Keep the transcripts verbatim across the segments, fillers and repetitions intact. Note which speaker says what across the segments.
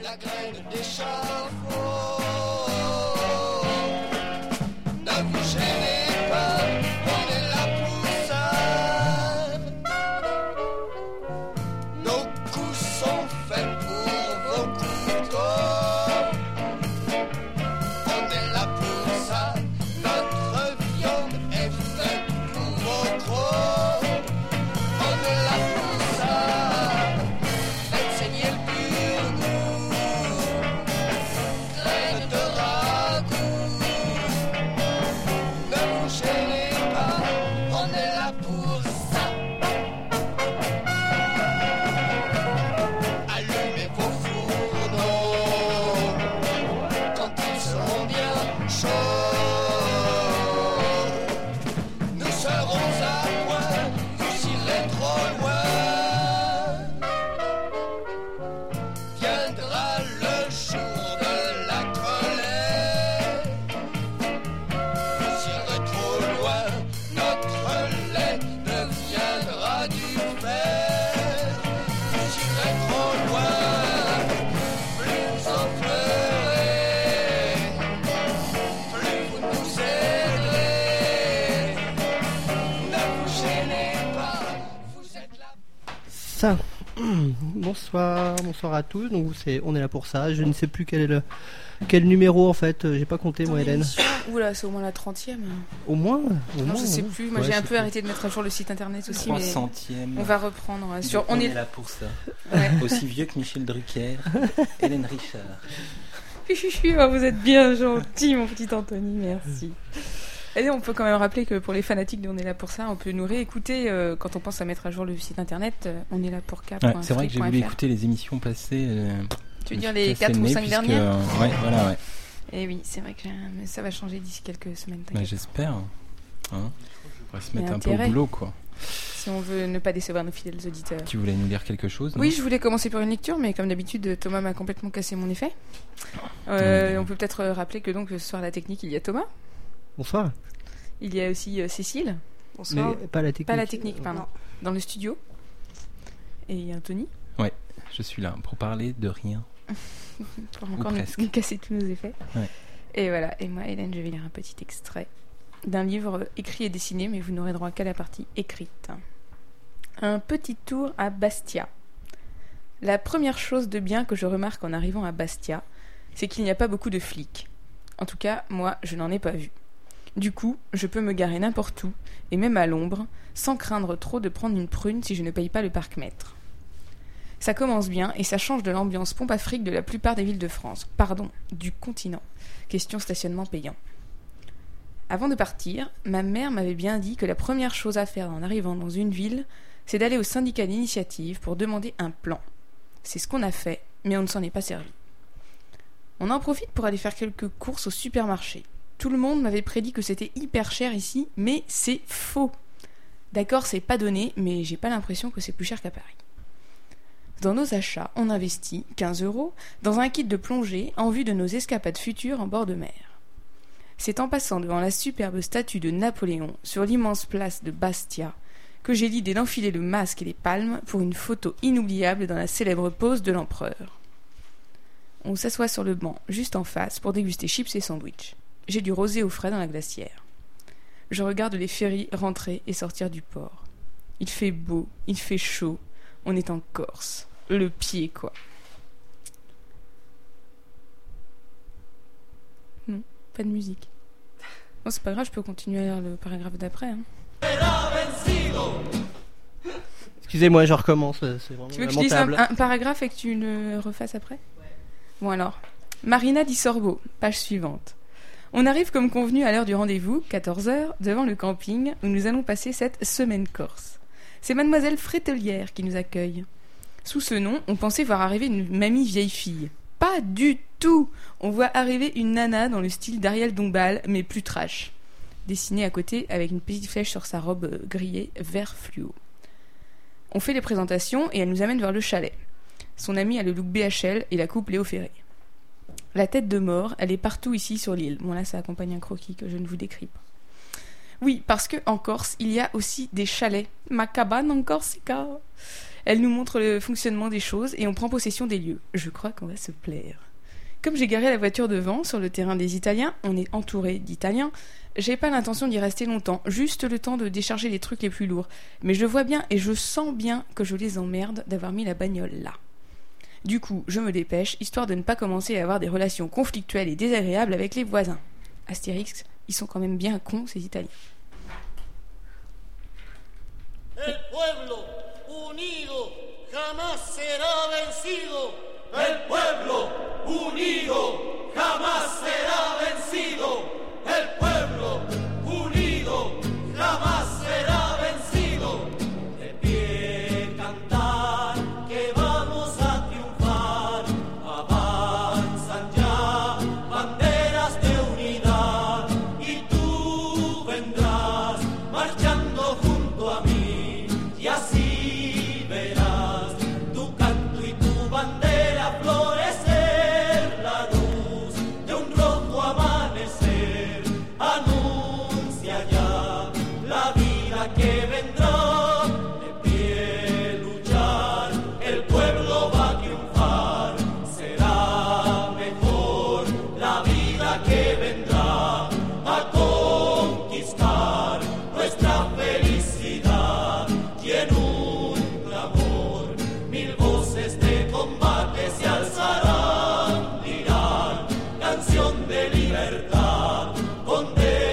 Speaker 1: la graine d'échafaud. Ne vous gênez pas, on est là pour ça. Nos coups sont faits pour vos couteaux. On est là pour ça. Notre viande est faite pour vos crocs. On est là pour ça. Faites saigner le pur goût. Graines de ragoût. Ne vous gênez pas, on est là pour ça. Allumez vos fourneaux quand ils seront bien chauds. Nous serons à point, vous irez trop loin. Viendra le jour de la colère. Vous irez trop loin, notre lait deviendra du fer. Vous irez trop loin, plus vous en ferez, plus vous nous aiderez. Ne vous gênez pas, vous êtes là.
Speaker 2: Ça. Bonsoir, bonsoir à tous. Donc c'est, on est là pour ça. Je ne sais plus quel est le quel numéro en fait. J'ai pas compté moi, Hélène.
Speaker 3: Oula, c'est au moins la trentième.
Speaker 2: Au moins. Au
Speaker 3: Non,
Speaker 2: moins,
Speaker 3: je sais
Speaker 2: ouais.
Speaker 3: plus. Moi,
Speaker 2: Ouais,
Speaker 3: j'ai un
Speaker 2: c'est
Speaker 3: peu
Speaker 2: plus.
Speaker 3: arrêté de mettre à jour le site internet aussi,
Speaker 4: trois
Speaker 3: mais
Speaker 4: centième.
Speaker 3: on va reprendre. hein, Sur...
Speaker 4: On,
Speaker 3: On
Speaker 4: est
Speaker 3: est
Speaker 4: là pour ça.
Speaker 3: Ouais.
Speaker 4: Aussi vieux que Michel Drucker, Hélène Richard.
Speaker 3: Oh, vous êtes bien gentil, mon petit Anthony, merci. Et on peut quand même rappeler que pour les fanatiques de On est là pour ça, on peut nous réécouter euh, quand on pense à mettre à jour le site internet. euh, on est là pour K.
Speaker 4: Ouais, c'est vrai que j'ai voulu écouter les émissions passées. Euh,
Speaker 3: Tu veux
Speaker 4: je me
Speaker 3: dire
Speaker 4: suis
Speaker 3: les
Speaker 4: cassé
Speaker 3: quatre
Speaker 4: le
Speaker 3: ou
Speaker 4: nez
Speaker 3: cinq
Speaker 4: puisque,
Speaker 3: dernières
Speaker 4: euh, Ouais, voilà, ouais.
Speaker 3: Et oui, c'est vrai que j'ai- mais ça va changer d'ici quelques semaines.
Speaker 4: Bah,
Speaker 3: t'inquiète.
Speaker 4: j'espère. Hein. On va se
Speaker 3: Il y a
Speaker 4: mettre un peu
Speaker 3: intérêt.
Speaker 4: au boulot, quoi.
Speaker 3: Si on veut ne pas décevoir nos fidèles auditeurs.
Speaker 4: Tu voulais nous lire quelque chose non
Speaker 3: Oui, je voulais commencer par une lecture, mais comme d'habitude, Thomas m'a complètement cassé mon effet. Euh,
Speaker 4: Ouais.
Speaker 3: On peut peut-être rappeler que donc ce soir à la technique, il y a Thomas,
Speaker 2: Bonsoir.
Speaker 3: il y a aussi euh, Cécile,
Speaker 5: Bonsoir.
Speaker 2: Mais pas la technique.
Speaker 3: pas la technique, pardon,
Speaker 5: Non.
Speaker 3: dans le studio, et il y a Anthony,
Speaker 4: Je suis là pour parler de rien.
Speaker 3: pour encore nous,
Speaker 4: presque.
Speaker 3: nous casser tous nos effets.
Speaker 4: Ouais.
Speaker 3: Et voilà, et moi, Hélène, je vais lire un petit extrait d'un livre écrit et dessiné, mais vous n'aurez droit qu'à la partie écrite. Un petit tour à Bastia. La première chose de bien que je remarque en arrivant à Bastia, c'est qu'il n'y a pas beaucoup de flics. En tout cas, moi, je n'en ai pas vu. Du coup, je peux me garer n'importe où, et même à l'ombre, sans craindre trop de prendre une prune si je ne paye pas le parc-mètre. Ça commence bien, et ça change de l'ambiance pompe-afrique de la plupart des villes de France. Pardon, du continent. Question stationnement payant. Avant de partir, ma mère m'avait bien dit que la première chose à faire en arrivant dans une ville, c'est d'aller au syndicat d'initiative pour demander un plan. C'est ce qu'on a fait, mais on ne s'en est pas servi. On en profite pour aller faire quelques courses au supermarché. Tout le monde m'avait prédit que c'était hyper cher ici, mais c'est faux. D'accord, c'est pas donné, mais j'ai pas l'impression que c'est plus cher qu'à Paris. Dans nos achats, on investit quinze euros dans un kit de plongée en vue de nos escapades futures en bord de mer. C'est en passant devant la superbe statue de Napoléon sur l'immense place de Bastia que j'ai l'idée d'enfiler le masque et les palmes pour une photo inoubliable dans la célèbre pose de l'empereur. On s'assoit sur le banc juste en face pour déguster chips et sandwichs. J'ai du rosé au frais dans la glacière. Je regarde les ferries rentrer et sortir du port. Il fait beau, il fait chaud. On est en Corse. Le pied, quoi. Non, pas de musique. Bon, c'est pas grave, je peux continuer à lire le paragraphe d'après. Hein.
Speaker 2: Excusez-moi, je recommence. C'est vraiment
Speaker 3: Tu veux que je dise un,
Speaker 2: lamentable.
Speaker 3: un paragraphe et que tu le refasses après ? Bon alors. Marina di Sorbo, page suivante. On arrive comme convenu à l'heure du rendez-vous, quatorze heures, devant le camping où nous allons passer cette semaine corse. C'est mademoiselle Frételière qui nous accueille. Sous ce nom, on pensait voir arriver une mamie vieille fille. Pas du tout. On voit arriver une nana dans le style d'Ariel Dombal, mais plus trash. Dessinée à côté avec une petite flèche sur sa robe euh, grillée vert fluo. On fait les présentations et elle nous amène vers le chalet. Son amie a le look B H L et la coupe Léo Ferré. La tête de mort, elle est partout ici sur l'île. Bon là, ça accompagne un croquis que je ne vous décris pas. Oui, parce que en Corse, il y a aussi des chalets. Ma cabane en Corsica. Elle nous montre le fonctionnement des choses et on prend possession des lieux. Je crois qu'on va se plaire. Comme j'ai garé la voiture devant, sur le terrain des Italiens, on est entouré d'Italiens, j'ai pas l'intention d'y rester longtemps, juste le temps de décharger les trucs les plus lourds. Mais je vois bien et je sens bien que je les emmerde d'avoir mis la bagnole là. Du coup, je me dépêche, histoire de ne pas commencer à avoir des relations conflictuelles et désagréables avec les voisins. Astérix, ils sont quand même bien cons, ces Italiens.
Speaker 5: El pueblo unido jamás será vencido. El pueblo unido jamás será vencido. El pueblo unido jamás será vencido. De pie cantar que vamos a triunfar. Avanzan ya banderas de unidad y tú vendrás marchando junto a mí y así verás tu canto y tu bandera florecer, la luz de un rojo amanecer anuncia ya la vida que vendrá. De pie luchar, el pueblo va a triunfar, será mejor la vida que vendrá a conquistar nuestra felicidad y en un clamor mil voces de combate se alzarán, dirán canción de libertad con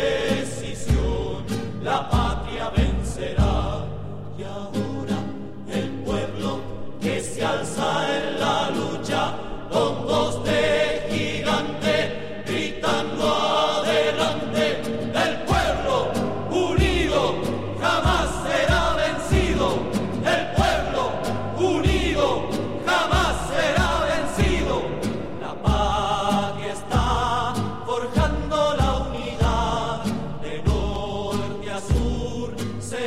Speaker 5: decisión la patria vencerá. Y ahora el pueblo que se alza en la lucha con voz de gigante gritando adelante. El pueblo unido jamás será vencido. El pueblo unido jamás será vencido. La patria está forjando la unidad. De norte a sur se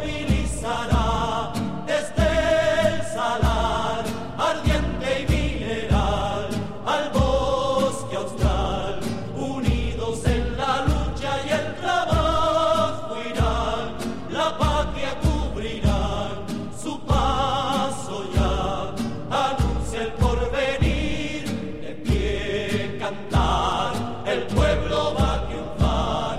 Speaker 5: movilizará desde el salar ardiente y mineral al bosque austral. Unidos en la lucha y el trabajo irán, la patria cubrirán su paso ya, anuncia el porvenir. De pie cantar, el pueblo va a triunfar,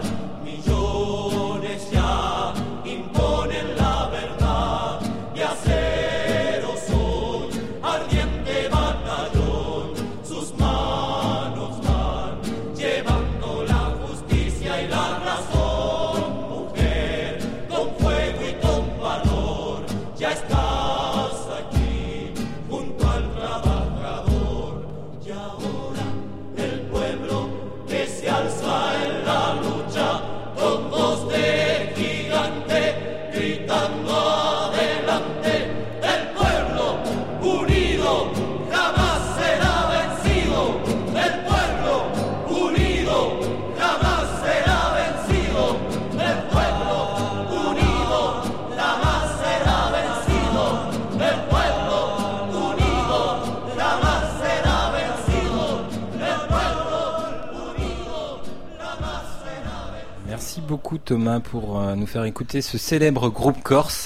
Speaker 5: millones ya imponen la verdad y acero son, ardiente batallón, sus manos van llevando la justicia y la razón. Mujer, con fuego y con valor, ya estás aquí junto al trabajador. Y ahora el pueblo que se alza en la lucha con voz de gigante gritando adelante. El pueblo unido jamás será vencido. El pueblo unido jamás será vencido. El pueblo unido jamás será vencido. El pueblo unido jamás será vencido. El pueblo unido jamás será vencido.
Speaker 4: Merci beaucoup Thomas pour euh, nous faire écouter ce célèbre groupe corse.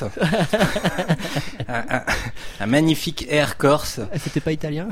Speaker 4: un, un- un magnifique air corse.
Speaker 2: Ah, c'était pas italien.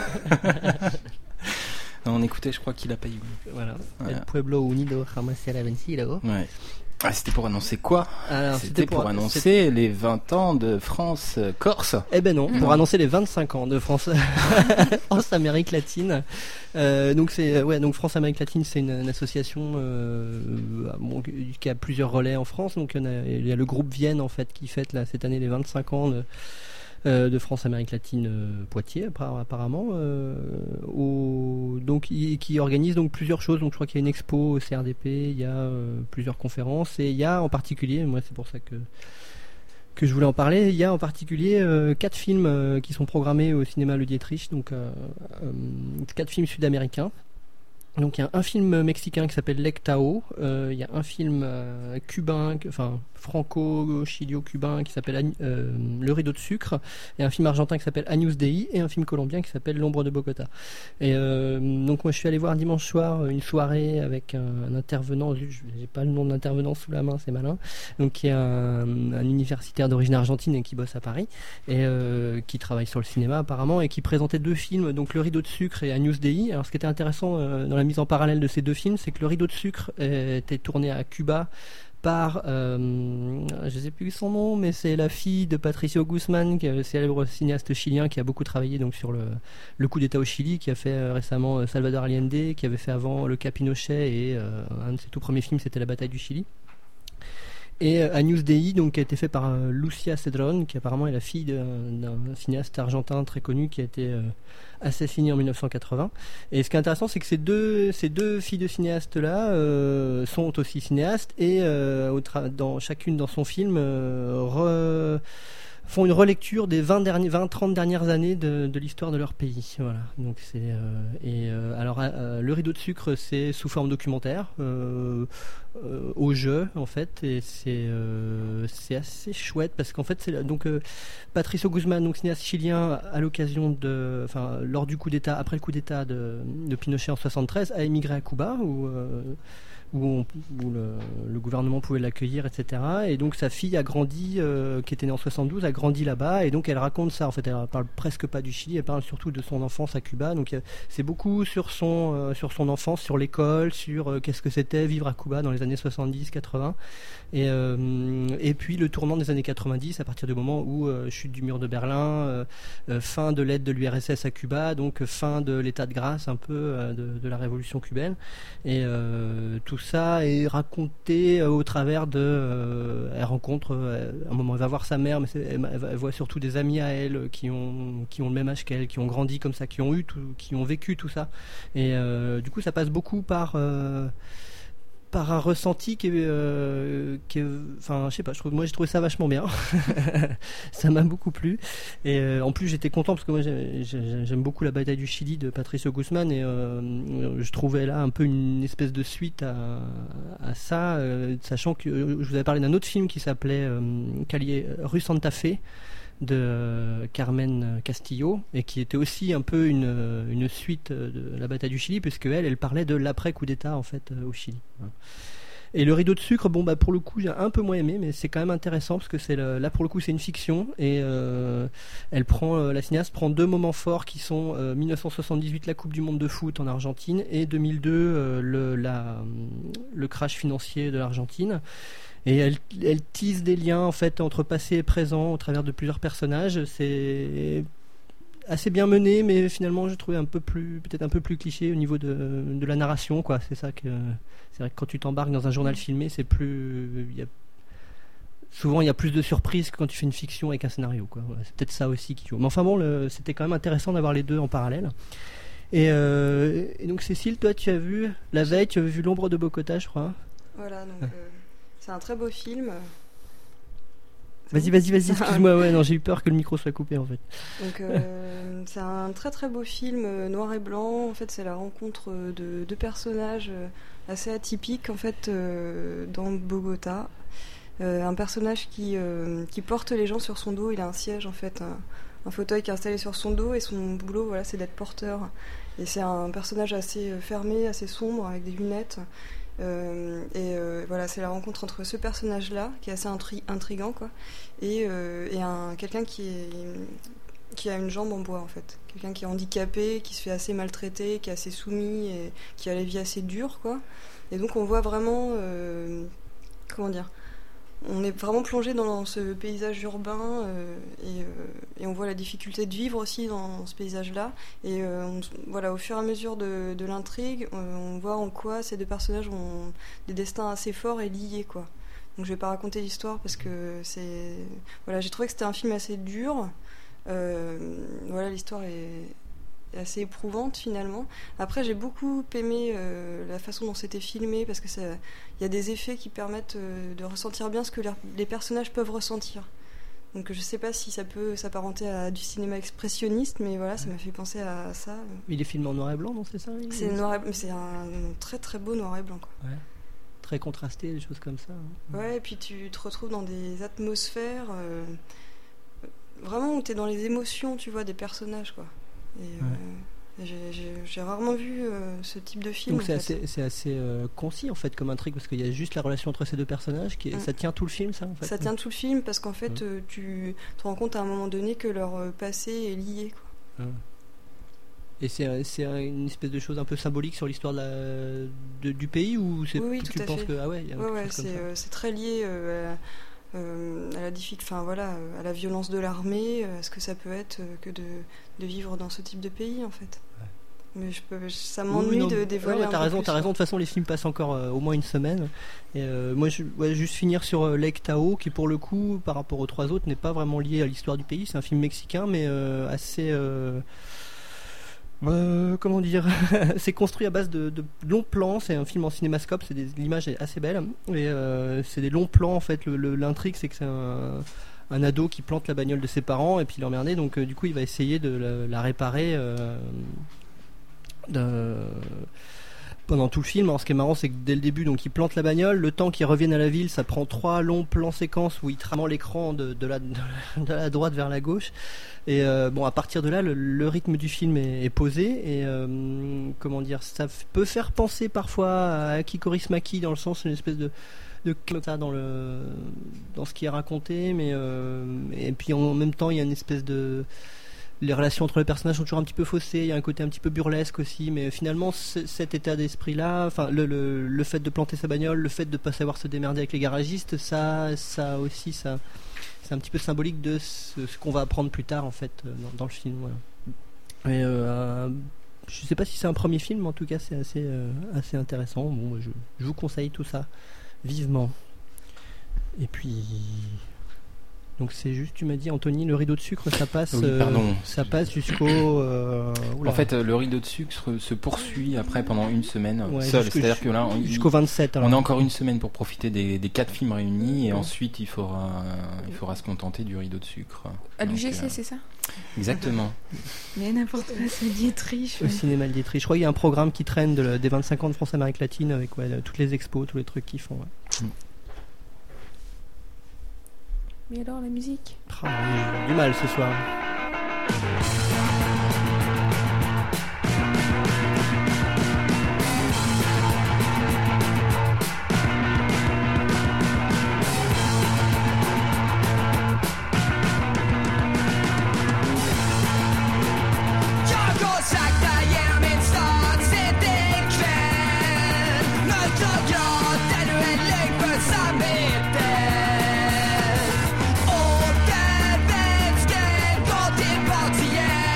Speaker 4: On écoutait, je crois qu'il a pas eu.
Speaker 2: Voilà.
Speaker 4: Voilà.
Speaker 2: El pueblo unido jamás será vencido.
Speaker 4: Ouais. Ah, c'était pour annoncer quoi?
Speaker 2: Alors,
Speaker 4: C'était pour, annoncer les vingt ans de France euh, Corse.
Speaker 2: Eh ben non, pour
Speaker 4: Non.
Speaker 2: annoncer les vingt-cinq ans de France, France Amérique latine. Euh, donc c'est ouais, donc France Amérique latine, c'est une, une association euh, bon, qui a plusieurs relais en France. Donc il y, en a, il y a le groupe Vienne en fait qui fête là cette année les vingt-cinq ans de, euh, de France Amérique latine euh, Poitiers appara- apparemment. Euh, au, donc il- qui organise donc plusieurs choses. Donc je crois qu'il y a une expo au C R D P, il y a euh, plusieurs conférences et il y a en particulier, moi c'est pour ça que que je voulais en parler. Il y a en particulier euh, quatre films euh, qui sont programmés au cinéma Le Dietrich, donc euh, euh, quatre films sud-américains. Donc il y a un film mexicain qui s'appelle Lectao, euh, il y a un film euh, cubain, que- enfin franco-chilio-cubain qui s'appelle euh, Le Rideau de Sucre, et un film argentin qui s'appelle Agnus Dei, et un film colombien qui s'appelle L'Ombre de Bogota. Et euh, donc moi je suis allé voir dimanche soir une soirée avec un, un intervenant, je n'ai pas le nom de l'intervenant sous la main, c'est malin, donc qui est un, un universitaire d'origine argentine et qui bosse à Paris, et euh, qui travaille sur le cinéma apparemment, et qui présentait deux films, donc Le Rideau de Sucre et Agnus Dei. Alors ce qui était intéressant euh, dans la mise en parallèle de ces deux films, c'est que Le Rideau de Sucre euh, était tourné à Cuba par, euh, je ne sais plus son nom, mais c'est la fille de Patricio Guzmán, qui est le célèbre cinéaste chilien qui a beaucoup travaillé donc, sur le, le coup d'État au Chili, qui a fait euh, récemment euh, Salvador Allende, qui avait fait avant Le Cas Pinochet, et euh, un de ses tout premiers films c'était La Bataille du Chili. Et euh, Agnus Dei, donc, qui a été fait par euh, Lucia Cedrón, qui apparemment est la fille d'un, d'un cinéaste argentin très connu qui a été euh, assassiné en dix-neuf cent quatre-vingts. Et ce qui est intéressant, c'est que ces deux, ces deux filles de cinéastes-là euh, sont aussi cinéastes, et euh, au tra- dans, chacune dans son film euh, re- font une relecture des vingt trente dernières années de, de l'histoire de leur pays. Voilà. Donc c'est, euh, et, euh, alors, euh, Le Rideau de Sucre, c'est sous forme documentaire, euh, euh, au jeu, en fait, et c'est, euh, c'est assez chouette, parce qu'en fait, c'est, donc, euh, Patricio Guzmán, donc cinéaste chilien, à l'occasion de, enfin, lors du coup d'État, après le coup d'État de, de Pinochet en soixante-treize, a émigré à Cuba, où... Euh, où, on, où le, le gouvernement pouvait l'accueillir, et cetera. Et donc sa fille a grandi, euh, qui était née en soixante-douze, a grandi là-bas, et donc elle raconte ça. En fait, elle parle presque pas du Chili, elle parle surtout de son enfance à Cuba. Donc euh, c'est beaucoup sur son, euh, sur son enfance, sur l'école, sur euh, qu'est-ce que c'était vivre à Cuba dans les années soixante-dix quatre-vingts. Et, euh, et puis le tournant des années quatre-vingt-dix, à partir du moment où euh, chute du mur de Berlin, euh, euh, fin de l'aide de l'U R S S à Cuba, donc euh, fin de l'état de grâce un peu euh, de, de la révolution cubaine. Et euh, tout ça est raconté euh, au travers de... Euh, elle rencontre... Euh, à un moment, elle va voir sa mère, mais c'est, elle, elle, elle voit surtout des amis à elle qui ont, qui ont le même âge qu'elle, qui ont grandi comme ça, qui ont eu tout, qui ont vécu tout ça. Et euh, du coup, ça passe beaucoup par... Euh, par un ressenti qui est, euh, qui est, enfin, je sais pas, je trouve, moi j'ai trouvé ça vachement bien. Ça m'a beaucoup plu. Et euh, en plus, j'étais content parce que moi j'ai, j'ai, j'aime beaucoup La Bataille du Chili de Patricio Guzmán, et euh, je trouvais là un peu une espèce de suite à, à ça, euh, sachant que je vous avais parlé d'un autre film qui s'appelait euh, Cali- Rue Santa Fe, de euh, Carmen Castillo, et qui était aussi un peu une, une suite de La Bataille du Chili, puisque elle, elle parlait de l'après coup d'État en fait euh, au Chili. Voilà. Et Le Rideau de Sucre, bon bah pour le coup j'ai un peu moins aimé, mais c'est quand même intéressant parce que c'est le, là pour le coup c'est une fiction, et euh, elle prend euh, la cinéaste prend deux moments forts qui sont euh, dix-neuf cent soixante-dix-huit, la Coupe du Monde de foot en Argentine, et deux mille deux euh, le, la, le crash financier de l'Argentine. Et elle, elle tisse des liens en fait entre passé et présent au travers de plusieurs personnages. C'est assez bien mené, mais finalement je trouvais un peu plus, peut-être un peu plus cliché au niveau de, de la narration, quoi. C'est ça que, c'est vrai que quand tu t'embarques dans un journal filmé, c'est plus, il y a, souvent il y a plus de surprises que quand tu fais une fiction avec un scénario, quoi. Voilà, c'est peut-être ça aussi qui joue. Mais enfin bon, le, c'était quand même intéressant d'avoir les deux en parallèle. Et, euh, et donc Cécile, toi tu as vu la veille, tu as vu L'Ombre de Bogota, je crois.
Speaker 6: Voilà, donc euh, c'est un très beau film.
Speaker 2: Vas-y, vas-y, vas-y, excuse-moi, ouais, non, j'ai eu peur que le micro soit coupé en fait.
Speaker 6: Donc, euh, c'est un très très beau film euh, noir et blanc. En fait, c'est la rencontre de deux personnages euh, assez atypiques en fait euh, dans Bogota. Euh, un personnage qui, euh, qui porte les gens sur son dos. Il a un siège en fait, un, un fauteuil qui est installé sur son dos, et son boulot, voilà, c'est d'être porteur. Et c'est un personnage assez fermé, assez sombre, avec des lunettes. Euh, et euh, voilà, c'est la rencontre entre ce personnage-là, qui est assez intri- intriguant, quoi, et, euh, et un, quelqu'un qui, est, qui a une jambe en bois, en fait. Quelqu'un qui est handicapé, qui se fait assez maltraiter, qui est assez soumis, et qui a la vie assez dure, quoi. Et donc on voit vraiment... Euh, comment dire ? On est vraiment plongé dans ce paysage urbain, euh, et, euh, et on voit la difficulté de vivre aussi dans ce paysage-là. Et euh, on, voilà, au fur et à mesure de, de l'intrigue, on, on voit en quoi ces deux personnages ont des destins assez forts et liés, quoi. Donc je vais pas raconter l'histoire parce que c'est... Voilà, j'ai trouvé que c'était un film assez dur. Euh, voilà, l'histoire est... assez éprouvante finalement. Après, j'ai beaucoup aimé euh, la façon dont c'était filmé, parce que il y a des effets qui permettent euh, de ressentir bien ce que les, les personnages peuvent ressentir. Donc je sais pas si ça peut s'apparenter à du cinéma expressionniste, mais voilà, ça m'a fait penser à ça.
Speaker 2: Il est filmé en noir et blanc, non, c'est ça?
Speaker 6: C'est noir et, mais c'est un très très beau noir et blanc, quoi.
Speaker 2: Ouais. très contrastées, des choses comme ça. Hein.
Speaker 6: Ouais, et puis tu te retrouves dans des atmosphères euh, vraiment où tu es dans les émotions, tu vois, des personnages, quoi. Et,
Speaker 2: Ouais.
Speaker 6: euh, et j'ai, j'ai, j'ai rarement vu euh, ce type de film.
Speaker 2: Donc c'est
Speaker 6: en fait.
Speaker 2: assez, c'est assez euh, concis en fait comme intrigue parce qu'il y a juste la relation entre ces deux personnages qui est-
Speaker 6: Mm.
Speaker 2: ça tient tout le film, ça en fait.
Speaker 6: Ça tient tout le film parce qu'en fait,
Speaker 2: Ouais.
Speaker 6: euh, tu te rends compte à un moment donné que leur euh, passé est lié, quoi.
Speaker 2: Ouais. Et c'est, c'est une espèce de chose un peu symbolique sur l'histoire de la, de- du pays ou c'est,
Speaker 6: Oui, oui,
Speaker 2: tu
Speaker 6: tout à
Speaker 2: penses
Speaker 6: fait.
Speaker 2: que ah ouais, il y a
Speaker 6: Ouais,
Speaker 2: quelque
Speaker 6: ouais,
Speaker 2: chose comme
Speaker 6: c'est,
Speaker 2: ça.
Speaker 6: euh, c'est très lié euh, à, euh, à la diffic- enfin, voilà, euh, à la violence de l'armée, euh, à ce que ça peut être euh, que de, de vivre dans ce type de pays, en fait.
Speaker 2: Ouais.
Speaker 6: Mais je peux, ça
Speaker 2: Oui,
Speaker 6: m'ennuie
Speaker 2: oui, non,
Speaker 6: de
Speaker 2: ouais,
Speaker 6: dévoiler
Speaker 2: ouais,
Speaker 6: un
Speaker 2: t'as
Speaker 6: peu
Speaker 2: raison,
Speaker 6: plus,
Speaker 2: t'as
Speaker 6: quoi.
Speaker 2: raison. De toute façon, les films passent encore euh, au moins une semaine. Et euh, moi, je ouais, juste finir sur euh, Lake Tahoe, qui pour le coup, par rapport aux trois autres, n'est pas vraiment lié à l'histoire du pays. C'est un film mexicain, mais euh, assez. Euh, euh, comment dire C'est construit à base de, de longs plans. C'est un film en cinémascope. C'est des, l'image est assez belle. Et euh, c'est des longs plans. En fait, le, le- l'intrigue, c'est que c'est un, un ado qui plante la bagnole de ses parents et puis il est emmerdé. Donc, euh, du coup, il va essayer de la, la réparer. Euh, de- pendant tout le film. Alors, ce qui est marrant, c'est que dès le début, donc il plante la bagnole. Le temps qu'il revienne à la ville, ça prend trois longs plans séquences où il trame l'écran de, de, la, de la droite vers la gauche. Et euh, bon, à partir de là, le, le rythme du film est, est posé. Et euh, comment dire, ça f- peut faire penser parfois à Kikoris Maki dans le sens une espèce de de comme ça dans le dans ce qui est raconté, mais euh, et puis en même temps, il y a une espèce de les relations entre les personnages sont toujours un petit peu faussées, il y a un côté un petit peu burlesque aussi, mais finalement c- cet état d'esprit-là, enfin le, le, le fait de planter sa bagnole, le fait de pas savoir se démerder avec les garagistes, ça, ça aussi, ça, c'est un petit peu symbolique de ce, ce qu'on va apprendre plus tard en fait euh, dans, dans le film. Voilà. Et euh, je sais pas si c'est un premier film, mais en tout cas c'est assez, euh, assez intéressant. Bon, je, je vous conseille tout ça vivement. Et puis. Donc c'est juste, tu m'as dit Anthony, le rideau de sucre, ça passe,
Speaker 4: Oui,
Speaker 2: euh,
Speaker 4: pardon.
Speaker 2: ça passe jusqu'au. euh, oula.
Speaker 4: En fait, euh, le rideau de sucre se poursuit après pendant une semaine
Speaker 2: Ouais,
Speaker 4: seul.
Speaker 2: jusqu'au-
Speaker 4: C'est-à-dire que là, on,
Speaker 2: jusqu'au vingt-sept. Alors.
Speaker 4: on a encore une semaine pour profiter des, des quatre films réunis et
Speaker 2: Ouais.
Speaker 4: ensuite il faudra, il faudra se contenter du rideau de sucre.
Speaker 3: À
Speaker 4: Donc,
Speaker 3: l'U G C,
Speaker 4: euh,
Speaker 3: c'est ça
Speaker 4: Exactement.
Speaker 3: Mais n'importe quoi, c'est Dietrich.
Speaker 2: Au cinéma le Dietrich. Je crois qu'il y a un programme qui traîne de la- des vingt-cinq ans de France-Amérique latine avec ouais, toutes les expos, tous les trucs qu'ils font. Ouais.
Speaker 3: Mais alors, la musique
Speaker 2: Ah, j'ai du mal ce soir.
Speaker 1: Jag går sakta genom min stad, sitt ikväll. Mörkt och grått, är du en lögn på samvetet? Återvändsgränd, gå tillbaks igen.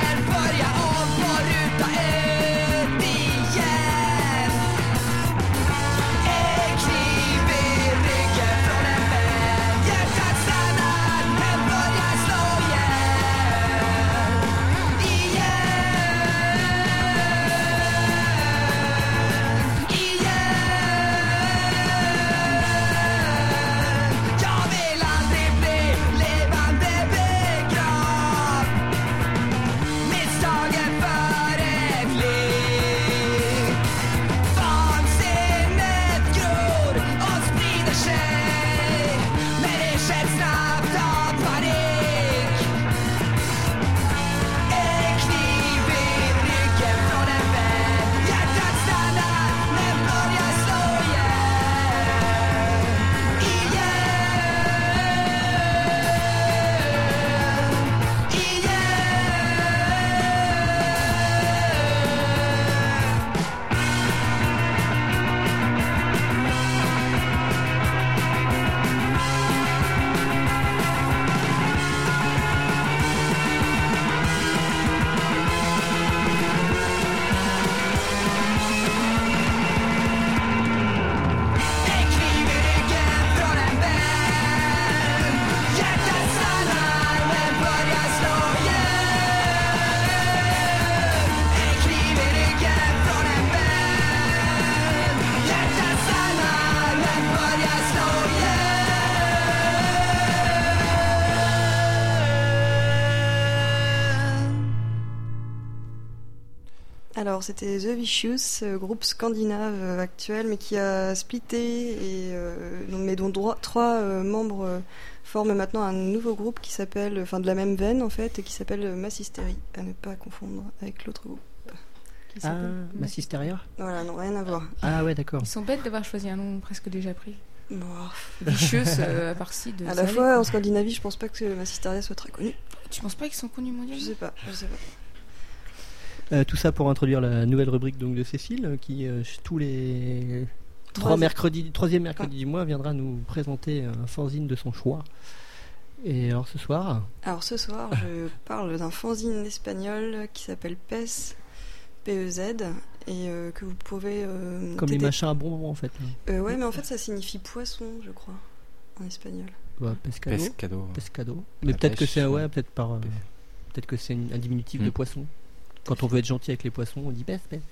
Speaker 6: Alors, c'était The Vicious, euh, groupe scandinave euh, actuel, mais qui a splitté, et, euh, donc- mais dont droit- trois euh, membres euh, forment maintenant un nouveau groupe qui s'appelle, enfin de la même veine en fait, et qui s'appelle euh, Mass Hysteria, à ne pas confondre avec l'autre groupe.
Speaker 3: Qui
Speaker 2: Ah,
Speaker 3: s'appelle-
Speaker 2: Mass Hysteria.
Speaker 6: Voilà, non, rien à voir.
Speaker 2: Ah ouais, d'accord.
Speaker 3: Ils sont bêtes d'avoir choisi un nom presque déjà pris.
Speaker 6: Bon,
Speaker 3: Vicieuse, euh, à part si de
Speaker 6: à
Speaker 3: ça
Speaker 6: la
Speaker 3: allait,
Speaker 6: fois,
Speaker 3: quoi.
Speaker 6: en Scandinavie, je pense pas que Mass Hysteria soit très connu.
Speaker 3: Tu penses pas qu'ils sont connus
Speaker 6: Je
Speaker 3: mondialement?
Speaker 6: sais pas, je sais pas.
Speaker 2: Euh, tout ça pour introduire la nouvelle rubrique donc de Cécile, euh, qui euh, ch- tous les trois
Speaker 6: Troisi-
Speaker 2: mercredis, troisième mercredi du mois viendra nous présenter un fanzine de son choix. Et alors ce soir,
Speaker 6: Alors ce soir, je parle d'un fanzine espagnol qui s'appelle P E Z, P E Z, et euh, que vous pouvez. euh,
Speaker 2: comme les
Speaker 6: t'aider-
Speaker 2: machins à bonbons en fait.
Speaker 6: Euh, ouais, mais en fait, ça signifie poisson, je crois, en espagnol.
Speaker 2: Ouais, pescado.
Speaker 4: Pescado.
Speaker 2: Pescado. Mais
Speaker 4: La
Speaker 2: peut-être que
Speaker 4: pêche,
Speaker 2: c'est ouais,
Speaker 4: ouais.
Speaker 2: peut-être par euh,
Speaker 4: Pêche.
Speaker 2: peut-être que c'est une- un diminutif
Speaker 4: Mm.
Speaker 2: de poisson. Quand on veut être gentil avec les poissons, on dit pes, pes.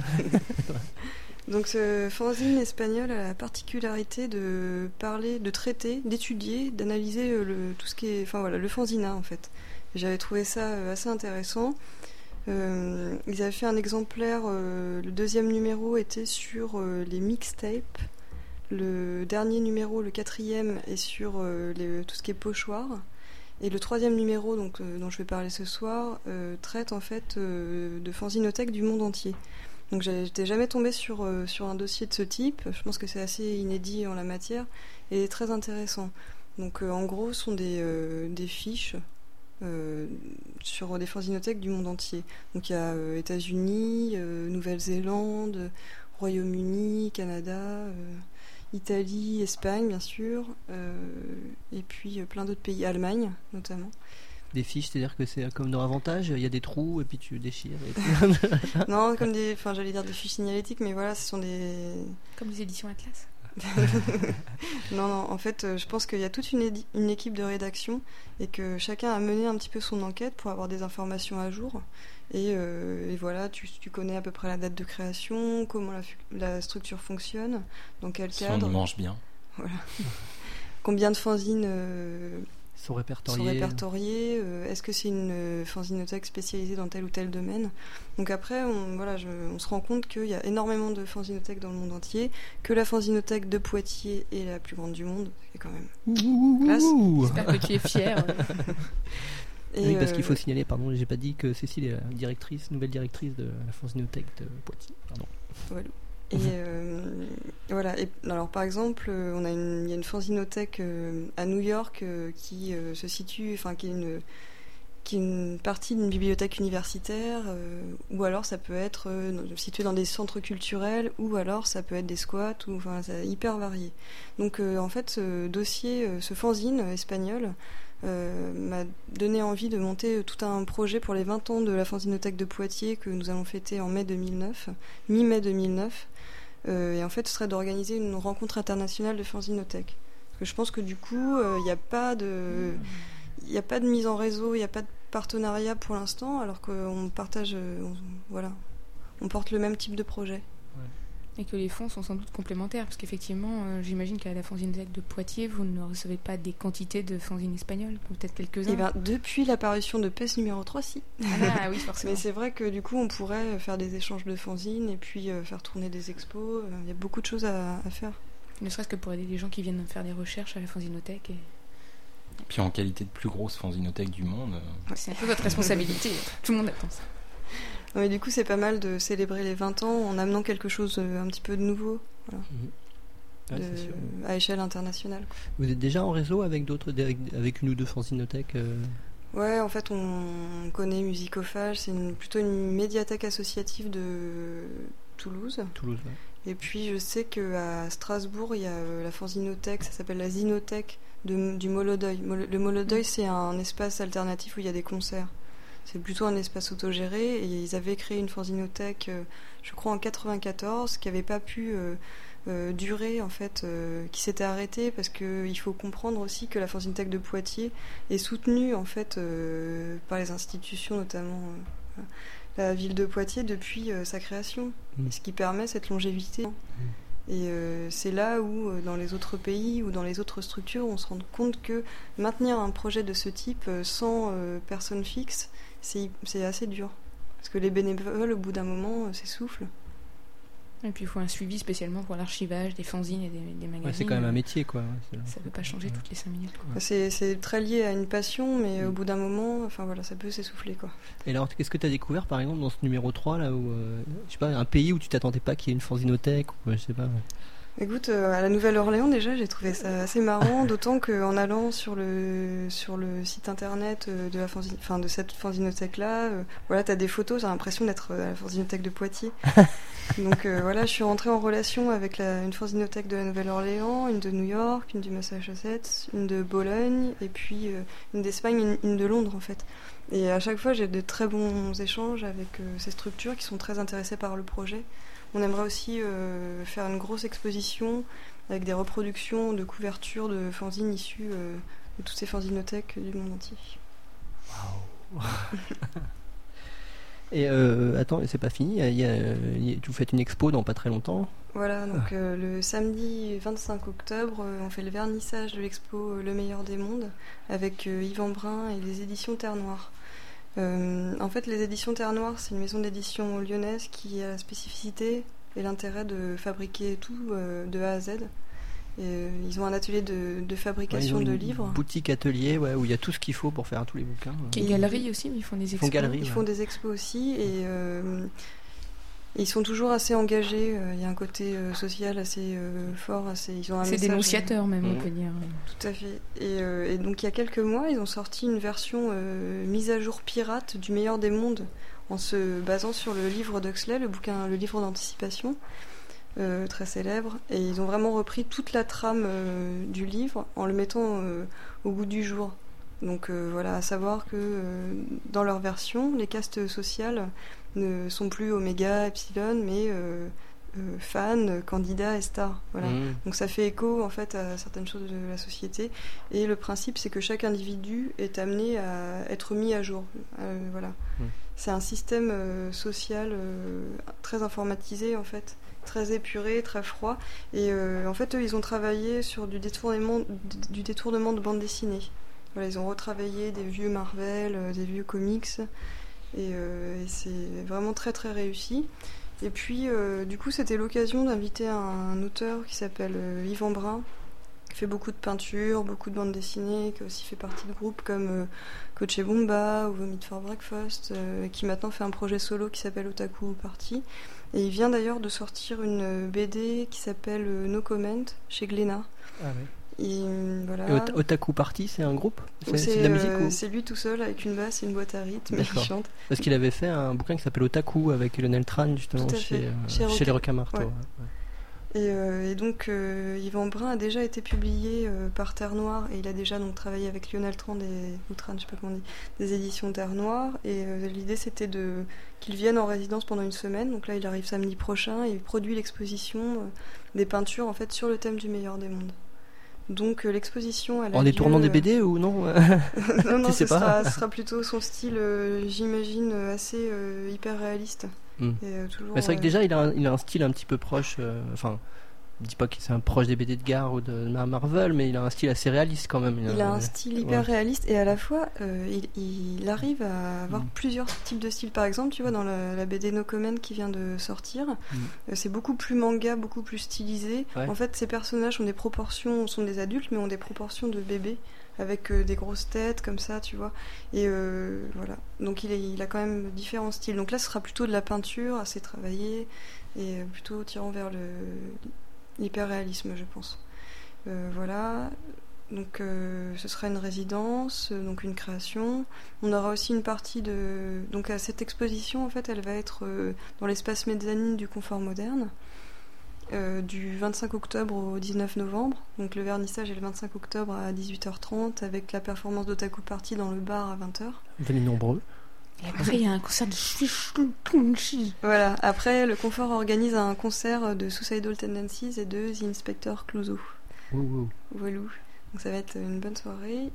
Speaker 6: Donc ce fanzine espagnol a la particularité de parler, de traiter, d'étudier, d'analyser euh, le, tout ce qui est, enfin voilà, le fanzina en fait. Et j'avais trouvé ça euh, assez intéressant. Euh, ils avaient fait un exemplaire, euh, le deuxième numéro était sur euh, les mixtapes. Le dernier numéro, le quatrième, est sur euh, les- tout ce qui est pochoir. Et le troisième numéro, donc, euh, dont je vais parler ce soir, euh, traite en fait euh, de fanzinothèques du monde entier. Donc j'ai- j'étais jamais tombée sur, euh, sur un dossier de ce type. Je pense que c'est assez inédit en la matière et très intéressant. Donc euh, en gros, ce sont des, euh, des fiches euh, sur des fanzinothèques du monde entier. Donc il y a euh, États-Unis, euh, Nouvelle-Zélande, Royaume-Uni, Canada, euh, Italie, Espagne bien sûr, euh, et puis euh, plein d'autres pays, Allemagne notamment.
Speaker 2: Des fiches, c'est-à-dire que c'est comme dans Avantage, il y a des trous et puis tu déchires. Et puis-
Speaker 6: Non, comme des, enfin j'allais dire des fiches signalétiques, mais voilà, ce sont des.
Speaker 3: Comme les éditions Atlas.
Speaker 6: Non, non, en fait, euh, je pense qu'il y a toute une, édi- une équipe de rédaction et que chacun a mené un petit peu son enquête pour avoir des informations à jour. Et, euh, et voilà, tu, tu connais à peu près la date de création, comment la, fu- la structure fonctionne, dans quel
Speaker 4: Si on
Speaker 6: cadre,
Speaker 4: y mange bien.
Speaker 6: combien de fanzines euh,
Speaker 2: sont
Speaker 6: sont
Speaker 2: répertoriés.
Speaker 6: répertoriées, euh, est-ce que c'est une euh, fanzinothèque spécialisée dans tel ou tel domaine. Donc après, on, voilà, je- on se rend compte qu'il y a énormément de fanzinothèques dans le monde entier, que la fanzinothèque de Poitiers est la plus grande du monde, c'est quand même.
Speaker 2: Ouh, ouh, ouh,
Speaker 6: Classe.
Speaker 2: ouh.
Speaker 3: J'espère que tu es fier. euh.
Speaker 6: Et,
Speaker 2: Oui, parce qu'il
Speaker 6: euh,
Speaker 2: faut signaler, pardon, j'ai pas dit que Cécile est la directrice, nouvelle directrice de la fanzinothèque de Poitiers. Pardon.
Speaker 6: Voilà. Et euh, voilà. Et, alors, par exemple, euh, on a une, il y a une fanzinothèque euh, à New York euh, qui euh, se situe, enfin, qui est une, qui est une partie d'une bibliothèque universitaire, euh, ou alors ça peut être euh, situé dans des centres culturels, ou alors ça peut être des squats, ou enfin, c'est hyper varié. Donc, euh, en fait, ce dossier, euh, ce fanzine espagnol. Euh, m'a donné envie de monter tout un projet pour les vingt ans de la fanzinothèque de Poitiers que nous allons fêter en mai deux mille neuf, mi-mai deux mille neuf. Euh, et en fait, ce serait d'organiser une rencontre internationale de fanzinothèques. Parce que je pense que du coup, il n'y a pas de, il n'y a pas de mise en réseau, il n'y a pas de partenariat pour l'instant, alors qu'on partage, euh, on, voilà, on porte le même type de projet.
Speaker 3: Et que les fonds sont sans doute complémentaires, parce qu'effectivement, euh, j'imagine qu'à la fanzinothèque de Poitiers, vous ne recevez pas des quantités de fanzines espagnoles, peut-être quelques-uns.
Speaker 6: Et ben, depuis l'apparition de P E S numéro trois, si.
Speaker 3: Ah oui, forcément.
Speaker 6: Mais c'est vrai que du coup, on pourrait faire des échanges de fanzines et puis euh, faire tourner des expos. Euh, Il y a beaucoup de choses à, à faire.
Speaker 3: Ne serait-ce que pour aider les gens qui viennent faire des recherches à la fanzinothèque. Et...
Speaker 4: Puis en qualité de plus grosse fanzinothèque du monde. euh,
Speaker 3: C'est un peu votre responsabilité. Tout le monde attend ça.
Speaker 6: Non, mais du coup, c'est pas mal de célébrer les vingt ans en amenant quelque chose euh, un petit peu de nouveau
Speaker 2: Ouais,
Speaker 6: de-
Speaker 2: c'est sûr.
Speaker 6: à échelle internationale, quoi.
Speaker 2: Vous êtes déjà en réseau avec d'autres, avec, avec une ou deux fanzinothèques euh,
Speaker 6: Ouais, en fait, on connaît Musicophage, c'est une, plutôt une médiathèque associative de Toulouse.
Speaker 2: Toulouse. Ouais.
Speaker 6: Et puis, je sais qu'à Strasbourg, il y a euh, la fanzinothèque, ça s'appelle la Zinothèque de, du Molodeuil. Mol- Le Molodeuil, c'est un espace alternatif où il y a des concerts. C'est plutôt un espace autogéré et ils avaient créé une fanzinothèque, euh, je crois en quatre-vingt-quatorze, qui n'avait pas pu euh, euh, durer en fait, euh, qui s'était arrêtée parce qu'il faut comprendre aussi que la fanzinothèque de Poitiers est soutenue en fait euh, par les institutions, notamment euh, la ville de Poitiers depuis euh, sa création,
Speaker 2: Mm.
Speaker 6: ce qui permet cette longévité. Et euh, c'est là où, euh, dans les autres pays ou dans les autres structures, on se rend compte que maintenir un projet de ce type euh, sans euh, personne fixe, c'est, c'est assez dur. Parce que les bénévoles, au bout d'un moment, euh, s'essoufflent.
Speaker 3: Et puis il faut un suivi spécialement pour l'archivage des fanzines et des, des magazines.
Speaker 2: Ouais, c'est quand même un métier, quoi. C'est-
Speaker 3: Ça ne peut pas changer toutes les cinq minutes. quoi.
Speaker 6: C'est, c'est très lié à une passion, mais
Speaker 2: Mm.
Speaker 6: au bout d'un moment, enfin voilà, ça peut s'essouffler, quoi.
Speaker 2: Et alors, qu'est-ce que tu as découvert, par exemple, dans ce numéro trois, là, où, euh, je sais pas, un pays où tu t'attendais pas qu'il y ait une fanzinothèque, ou je sais pas.
Speaker 6: Écoute, euh, à la Nouvelle-Orléans déjà, j'ai trouvé ça assez marrant, d'autant qu'en allant sur le sur le site internet euh, de la fanzine, enfin de cette fanzinothèque-là, euh, voilà, t'as des photos, j'ai l'impression d'être à la fanzinothèque de Poitiers. Donc euh, voilà, je suis rentrée en relation avec la, une fanzinothèque de la Nouvelle-Orléans, une de New York, une du Massachusetts, une de Bologne, et puis euh, une d'Espagne, une, une de Londres en fait. Et à chaque fois, j'ai de très bons échanges avec euh, ces structures qui sont très intéressées par le projet. On aimerait aussi euh, faire une grosse exposition avec des reproductions de couvertures de fanzines issues euh, de toutes ces fanzinothèques du monde entier.
Speaker 2: Et euh, attends, c'est pas fini. Il y a, il y a- vous faites une expo dans pas très longtemps.
Speaker 6: Voilà, donc euh, le samedi vingt-cinq octobre, euh, on fait le vernissage de l'expo euh, Le Meilleur des Mondes avec euh, Yvan Brun et les éditions Terre Noire. Euh, en fait, les éditions Terre Noire, c'est une maison d'édition lyonnaise qui a la spécificité et l'intérêt de fabriquer tout euh, de A à Z. Et, euh, ils ont un atelier de, de
Speaker 2: Ouais,
Speaker 6: fabrication
Speaker 2: ils ont
Speaker 6: de
Speaker 2: une
Speaker 6: livres.
Speaker 2: Boutique atelier, ouais, où il y a tout ce qu'il faut pour faire tous les bouquins.
Speaker 3: Qui est galerie aussi, mais ils font des
Speaker 2: Ils font
Speaker 3: expos.
Speaker 2: galerie.
Speaker 6: Ils
Speaker 2: ouais.
Speaker 6: font des expos aussi et euh, ils sont toujours assez engagés. euh, Il y a un côté euh, social assez euh, fort. Assez, ils ont un
Speaker 3: C'est
Speaker 6: message,
Speaker 3: dénonciateur même, on
Speaker 2: Mhm.
Speaker 3: peut dire.
Speaker 6: Tout à fait. Et, euh, et donc il y a quelques mois, ils ont sorti une version euh, mise à jour pirate du Meilleur des Mondes en se basant sur le livre d'Huxley, le bouquin, le livre d'anticipation, euh, très célèbre. Et ils ont vraiment repris toute la trame euh, du livre en le mettant euh, au goût du jour. Donc euh, voilà, à savoir que euh, dans leur version, les castes sociales ne sont plus oméga, epsilon, mais euh, euh, fans, candidats et stars. Voilà.
Speaker 2: Mmh.
Speaker 6: Donc ça fait écho en fait à certaines choses de la société. Et le principe, c'est que chaque individu est amené à être mis à jour. Euh, voilà.
Speaker 2: Mm.
Speaker 6: C'est un système euh, social euh, très informatisé en fait, très épuré, très froid. Et euh, en fait, eux, ils ont travaillé sur du détournement, du détournement de bande dessinée. Voilà, ils ont retravaillé des vieux Marvel, euh, des vieux comics. Et, euh, et c'est vraiment très très réussi. Et puis, euh, du coup, c'était l'occasion d'inviter un, un auteur qui s'appelle euh, Yvan Brun, qui fait beaucoup de peinture, beaucoup de bandes dessinées, qui a aussi fait partie de groupes comme euh, Coach et Bomba ou Vomit for Breakfast, euh, qui maintenant fait un projet solo qui s'appelle Otaku Party. Et il vient d'ailleurs de sortir une B D qui s'appelle euh, No Comment chez Glénat.
Speaker 2: Ah, ouais.
Speaker 6: Et, euh, voilà.
Speaker 2: Et Ot- Otaku Party, c'est un groupe c'est,
Speaker 6: C'est,
Speaker 2: c'est de la musique
Speaker 6: euh,
Speaker 2: ou...
Speaker 6: c'est lui tout seul avec une basse et une boîte à rythme et il
Speaker 2: D'accord.
Speaker 6: chante.
Speaker 2: Parce qu'il avait fait un bouquin qui s'appelle Otaku avec Lionel Tran, justement,
Speaker 6: Tout à
Speaker 2: chez,
Speaker 6: fait.
Speaker 2: euh,
Speaker 6: Chez
Speaker 2: chez,
Speaker 6: Roca-
Speaker 2: les Requins-Marteaux.
Speaker 6: ouais.
Speaker 2: ouais, ouais.
Speaker 6: Et, euh, et donc euh, Yvan Brun a déjà été publié euh, par Terre Noire et il a déjà donc travaillé avec Lionel Tran des ou Tran, je sais pas comment on dit, des éditions Terre Noire. Et euh, l'idée c'était de qu'il vienne en résidence pendant une semaine. Donc là il arrive samedi prochain et il produit l'exposition euh, des peintures en fait sur le thème du Meilleur des Mondes. Donc euh, l'exposition elle a
Speaker 2: En
Speaker 6: lieu,
Speaker 2: détournant des
Speaker 6: euh,
Speaker 2: B D ou non?
Speaker 6: non, non,
Speaker 2: Tu
Speaker 6: ce
Speaker 2: sais pas.
Speaker 6: sera, ce sera plutôt son style, euh, j'imagine, euh, assez euh, hyper réaliste.
Speaker 2: Mm.
Speaker 6: Et, euh, toujours,
Speaker 2: Mais c'est vrai que
Speaker 6: euh,
Speaker 2: déjà il a un, il a un style un petit peu proche, euh, enfin, je dis pas que c'est un proche des B D de Gare ou de Mar- Marvel, mais il a un style assez réaliste quand même.
Speaker 6: Il a un style hyper
Speaker 2: ouais.
Speaker 6: réaliste et à la fois euh, il, il arrive à avoir
Speaker 2: Mm.
Speaker 6: plusieurs types de styles. Par exemple, tu vois, dans la, la B D No Comment qui vient de sortir,
Speaker 2: Mm.
Speaker 6: euh, c'est beaucoup plus manga, beaucoup plus stylisé.
Speaker 2: Ouais.
Speaker 6: En fait, ces personnages ont des proportions, sont des adultes, mais ont des proportions de bébés avec euh, des grosses têtes comme ça, tu vois. Et euh, voilà. Donc il, est, il a quand même différents styles. Donc là, ce sera plutôt de la peinture assez travaillée et euh, plutôt tirant vers le l'hyperréalisme, je pense. Euh, voilà. Donc euh, ce sera une résidence, euh, donc une création. On aura aussi une partie de... Donc à cette exposition, en fait, elle va être euh, dans l'espace mezzanine du Confort Moderne, euh, du vingt-cinq octobre au dix-neuf novembre. Donc le vernissage est le vingt-cinq octobre à dix-huit heures trente, avec la performance d'Otaku Party dans le bar à vingt heures.
Speaker 2: Venez nombreux.
Speaker 3: Et après, il y a un concert de...
Speaker 6: Voilà, après, le Confort organise un concert de Suicidal Tendencies et de The Inspector Clouseau.
Speaker 2: Ouh, ouh.
Speaker 6: Voilà. Donc ça va être une bonne soirée.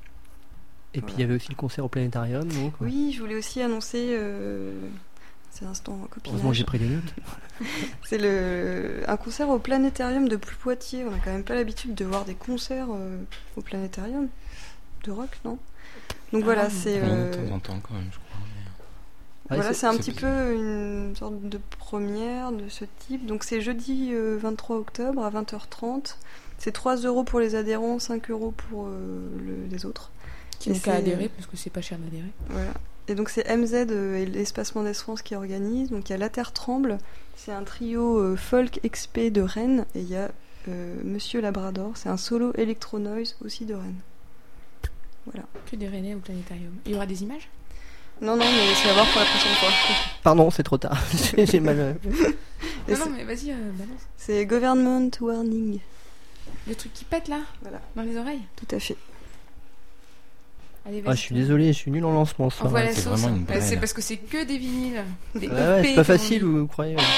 Speaker 2: Et puis il y avait aussi le concert au Planétarium. Donc,
Speaker 6: Oui, je voulais aussi annoncer... Euh... C'est l'instant copinage.
Speaker 2: heureusement que j'ai pris des notes.
Speaker 6: C'est le... un concert au Planétarium de Poitiers. On n'a quand même pas l'habitude de voir des concerts euh, au Planétarium. De rock, non? Donc voilà,
Speaker 3: Ah,
Speaker 6: c'est...
Speaker 4: Oui,
Speaker 6: euh,
Speaker 4: de temps en temps quand même, je crois.
Speaker 2: Ouais,
Speaker 6: Voilà, c'est un
Speaker 4: c'est
Speaker 6: petit
Speaker 4: possible.
Speaker 6: peu une sorte de première de ce type. Donc c'est jeudi euh, vingt-trois octobre à vingt heures trente. C'est trois euros pour les adhérents, cinq euros pour euh, le- les autres.
Speaker 3: Qui
Speaker 6: Et
Speaker 3: n'ont qu'à
Speaker 6: c'est-
Speaker 3: adhérer, parce que c'est pas cher d'adhérer.
Speaker 6: Voilà. Et donc c'est M Z euh, et l'Espace Mendès France qui organisent. Donc il y a La Terre Tremble, c'est un trio euh, folk X P de Rennes. Et il y a euh, Monsieur Labrador, c'est un solo Electro Noise aussi de Rennes. Voilà.
Speaker 3: Que des Rennais au planétarium. Il y aura des images?
Speaker 6: Non, non, mais c'est à voir pour la prochaine fois.
Speaker 2: Pardon, c'est trop tard. J'ai j'ai mal. euh,
Speaker 6: Et
Speaker 3: Non,
Speaker 6: c'est-
Speaker 3: non, mais vas-y, euh, balance.
Speaker 6: C'est Government Warning.
Speaker 3: Le truc qui pète là,
Speaker 6: Voilà,
Speaker 3: dans les oreilles.
Speaker 6: tout à fait.
Speaker 3: Allez,
Speaker 2: Ah,
Speaker 3: vas-y.
Speaker 2: je suis désolé, je suis nul en lancement ce soir.
Speaker 3: Envoie la
Speaker 4: c'est
Speaker 3: sauce.
Speaker 4: vraiment une
Speaker 3: Bah, c'est
Speaker 4: brêle.
Speaker 3: parce que c'est que des vinyles. Des
Speaker 2: Ouais, ouais,
Speaker 3: E P,
Speaker 2: c'est pas
Speaker 3: comme on
Speaker 2: facile,
Speaker 3: dit.
Speaker 2: vous croyez. ouais.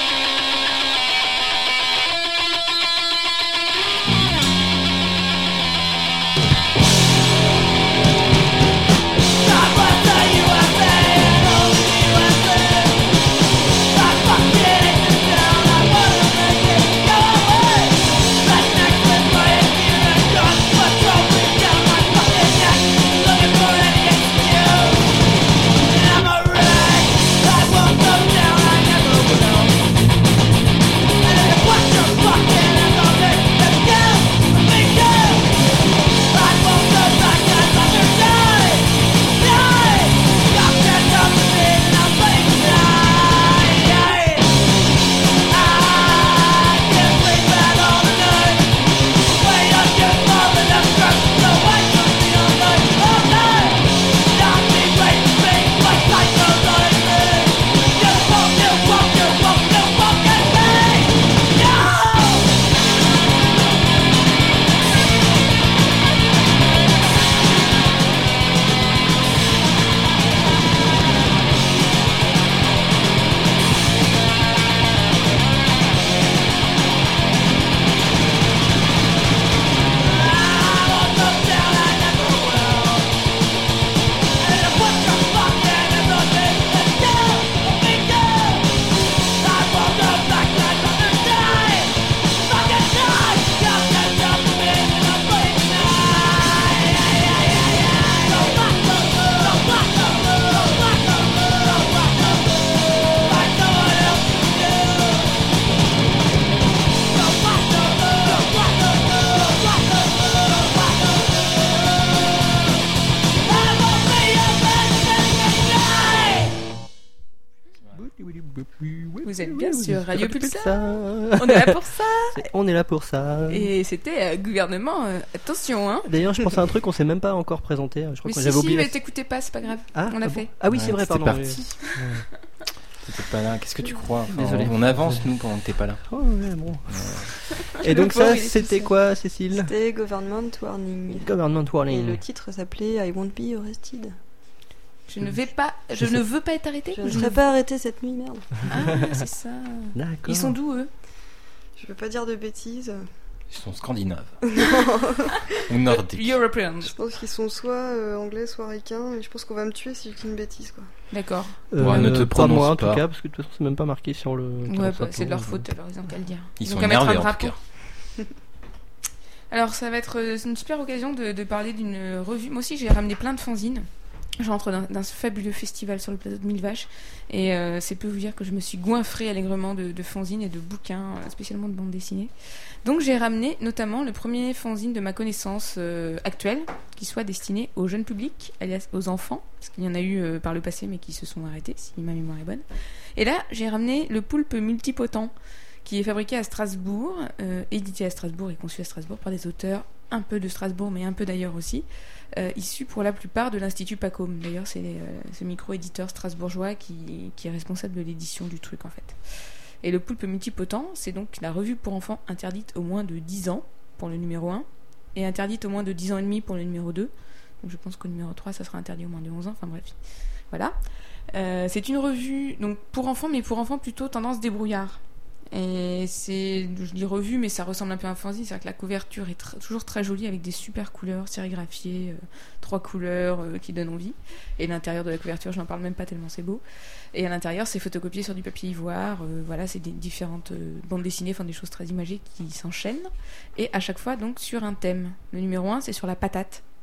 Speaker 3: Vous êtes bien sur Radio Pulsar.
Speaker 2: Pulsar.
Speaker 3: On est là pour ça.
Speaker 2: C'est- On est là pour ça.
Speaker 3: Et c'était euh, gouvernement. euh, attention, hein.
Speaker 2: D'ailleurs, je pense à un truc qu'on s'est même pas encore présenté. Je crois
Speaker 3: Mais
Speaker 2: que
Speaker 3: si,
Speaker 2: j'avais
Speaker 3: si,
Speaker 2: oublié.
Speaker 3: mais
Speaker 2: la-
Speaker 3: t'écoutais pas, c'est pas grave.
Speaker 2: Ah,
Speaker 3: on l'a
Speaker 2: ah
Speaker 3: fait.
Speaker 2: bon Ah oui, c'est
Speaker 4: Ouais,
Speaker 2: vrai,
Speaker 4: c'était
Speaker 2: pardon.
Speaker 4: parti. T'étais pas là. Qu'est-ce que tu crois Enfin,
Speaker 2: Désolé.
Speaker 4: On avance, nous, pendant que t'es pas là.
Speaker 2: Oh, ouais, bon. Et
Speaker 3: Le
Speaker 2: donc
Speaker 3: pauvre,
Speaker 2: ça,
Speaker 3: il est tout
Speaker 2: c'était
Speaker 3: seul.
Speaker 2: quoi, Cécile?
Speaker 6: C'était Government Warning.
Speaker 2: Government
Speaker 6: Et
Speaker 2: Warning.
Speaker 6: le titre s'appelait I Won't Be Arrested.
Speaker 3: Je ne vais pas. Je,
Speaker 2: Je sais-
Speaker 3: ne veux pas être arrêté.
Speaker 6: Je ne
Speaker 3: Je
Speaker 6: serai
Speaker 3: ne-
Speaker 6: pas arrêté cette nuit, merde.
Speaker 3: Ah, c'est ça.
Speaker 2: D'accord.
Speaker 3: Ils sont d'où eux?
Speaker 6: Je veux pas dire de bêtises.
Speaker 4: Ils sont scandinaves. Ou nordiques.
Speaker 3: Europeans.
Speaker 6: Je pense qu'ils sont soit euh, anglais, soit ricains, mais je pense qu'on va me tuer si je dis une bêtise, quoi.
Speaker 3: D'accord.
Speaker 2: Euh,
Speaker 4: Ouais, ne te
Speaker 2: pas
Speaker 4: prononce
Speaker 2: moi en
Speaker 4: pas.
Speaker 2: tout cas, parce que de toute façon, c'est même pas marqué sur le.
Speaker 3: Ouais,
Speaker 2: sur le
Speaker 3: bah,
Speaker 2: plateau,
Speaker 3: c'est de leur
Speaker 2: donc.
Speaker 3: faute, alors ils ont qu'à le dire.
Speaker 4: Ils
Speaker 3: ont
Speaker 4: sont
Speaker 3: qu'à mettre un
Speaker 4: énervés, en
Speaker 3: drapeau.
Speaker 4: tout cas.
Speaker 3: Alors ça va être euh, c'est une super occasion de, de parler d'une revue. Moi aussi j'ai ramené plein de fanzines. Je rentre d'un, d'un fabuleux festival sur le plateau de Mille Vaches et euh, c'est peu vous dire que je me suis goinfrée allègrement de, de fanzines et de bouquins, euh, spécialement de bandes dessinées. Donc j'ai ramené notamment le premier fanzine de ma connaissance euh, actuelle qui soit destiné au jeune public, alias aux enfants, parce qu'il y en a eu euh, par le passé mais qui se sont arrêtés si ma mémoire est bonne. Et là j'ai ramené le Poulpe Multipotent qui est fabriqué à Strasbourg, euh, édité à Strasbourg et conçu à Strasbourg par des auteurs un peu de Strasbourg mais un peu d'ailleurs aussi, euh, issus pour la plupart de l'Institut Pacôme. D'ailleurs c'est euh, ce micro-éditeur strasbourgeois qui, qui est responsable de l'édition du truc en fait. Et le Poulpe Multipotent, c'est donc la revue pour enfants interdite au moins de dix ans pour le numéro un et interdite au moins de dix ans et demi pour le numéro deux. Donc je pense qu'au numéro trois ça sera interdit au moins de onze ans, enfin bref. Voilà. Euh, c'est une revue donc pour enfants mais pour enfants plutôt tendance débrouillard. Et c'est, je dis revue, mais ça ressemble un peu à un fanzine, c'est-à-dire que la couverture est tr- toujours très jolie avec des super couleurs sérigraphiées, euh, trois couleurs euh, qui donnent envie. Et l'intérieur de la couverture, je n'en parle même pas tellement c'est beau. Et à l'intérieur, c'est photocopié sur du papier ivoire. Euh, voilà, c'est des différentes euh, bandes dessinées, enfin des choses très imagées qui s'enchaînent. Et à chaque fois, donc, sur un thème. Le numéro un, c'est sur la patate.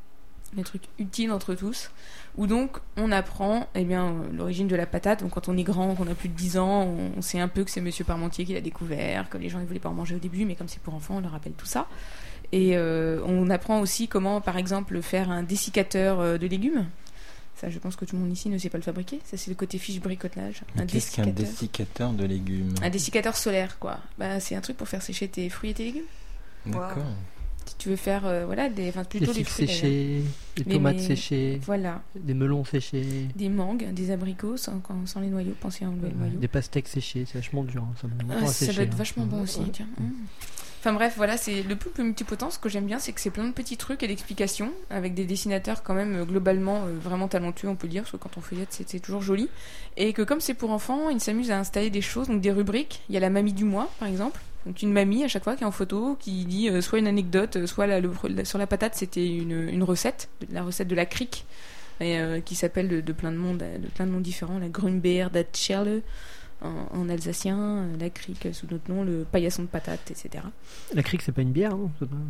Speaker 3: les trucs utiles entre tous, où donc on apprend eh bien, euh, l'origine de la patate. Donc quand on est grand, qu'on a plus de dix ans, on, on sait un peu que c'est Monsieur Parmentier qui l'a découvert, que les gens ne voulaient pas en manger au début, mais comme c'est pour enfants, on leur rappelle tout ça. Et euh, on apprend aussi comment, par exemple, faire un dessiccateur euh, de légumes. Ça, je pense que tout le monde ici ne sait pas le fabriquer. Ça, c'est le côté fiche bricolage.
Speaker 4: Mais
Speaker 3: Un
Speaker 4: qu'est-ce qu'un
Speaker 3: dessiccateur.
Speaker 4: dessiccateur de légumes?
Speaker 3: Un dessiccateur solaire, quoi. Bah, c'est un truc pour faire sécher tes fruits et tes légumes.
Speaker 4: D'accord.
Speaker 3: Si tu veux faire, euh, voilà, des, enfin plutôt
Speaker 2: Des
Speaker 3: des
Speaker 2: figues
Speaker 3: fruits. d'ailleurs.
Speaker 2: séchées, des
Speaker 3: Mais-
Speaker 2: tomates
Speaker 3: mais-
Speaker 2: séchées,
Speaker 3: Voilà,
Speaker 2: des melons séchés,
Speaker 3: des mangues, des abricots sans, sans les noyaux. Pensez à enlever le noyau.
Speaker 2: des pastèques séchées. C'est vachement dur. hein, Ça, met
Speaker 3: Ah,
Speaker 2: longtemps à
Speaker 3: ça
Speaker 2: sécher,
Speaker 3: doit être
Speaker 2: hein.
Speaker 3: vachement bon aussi. Tiens. Mmh. Enfin bref, voilà, c'est le poulpe multipotent. Ce que j'aime bien, c'est que c'est plein de petits trucs et d'explications avec des dessinateurs quand même euh, globalement euh, vraiment talentueux, on peut dire, parce que quand on feuillette, c'est, c'est toujours joli. Et que comme c'est pour enfants, ils s'amusent à installer des choses, donc des rubriques. Il y a la mamie du mois, par exemple. Donc une mamie à chaque fois qui est en photo, qui dit euh, soit une anecdote, euh, soit la, le- la- sur la patate, c'était une, une recette, la recette de la crique, et, euh, qui s'appelle de, de plein de monde, de plein de noms différents, la Grünbeer, dat Scherle. En, en alsacien, euh, la crique sous notre nom, le paillasson de patate, et cetera.
Speaker 2: La crique, c'est pas une bière, non? C'est pas-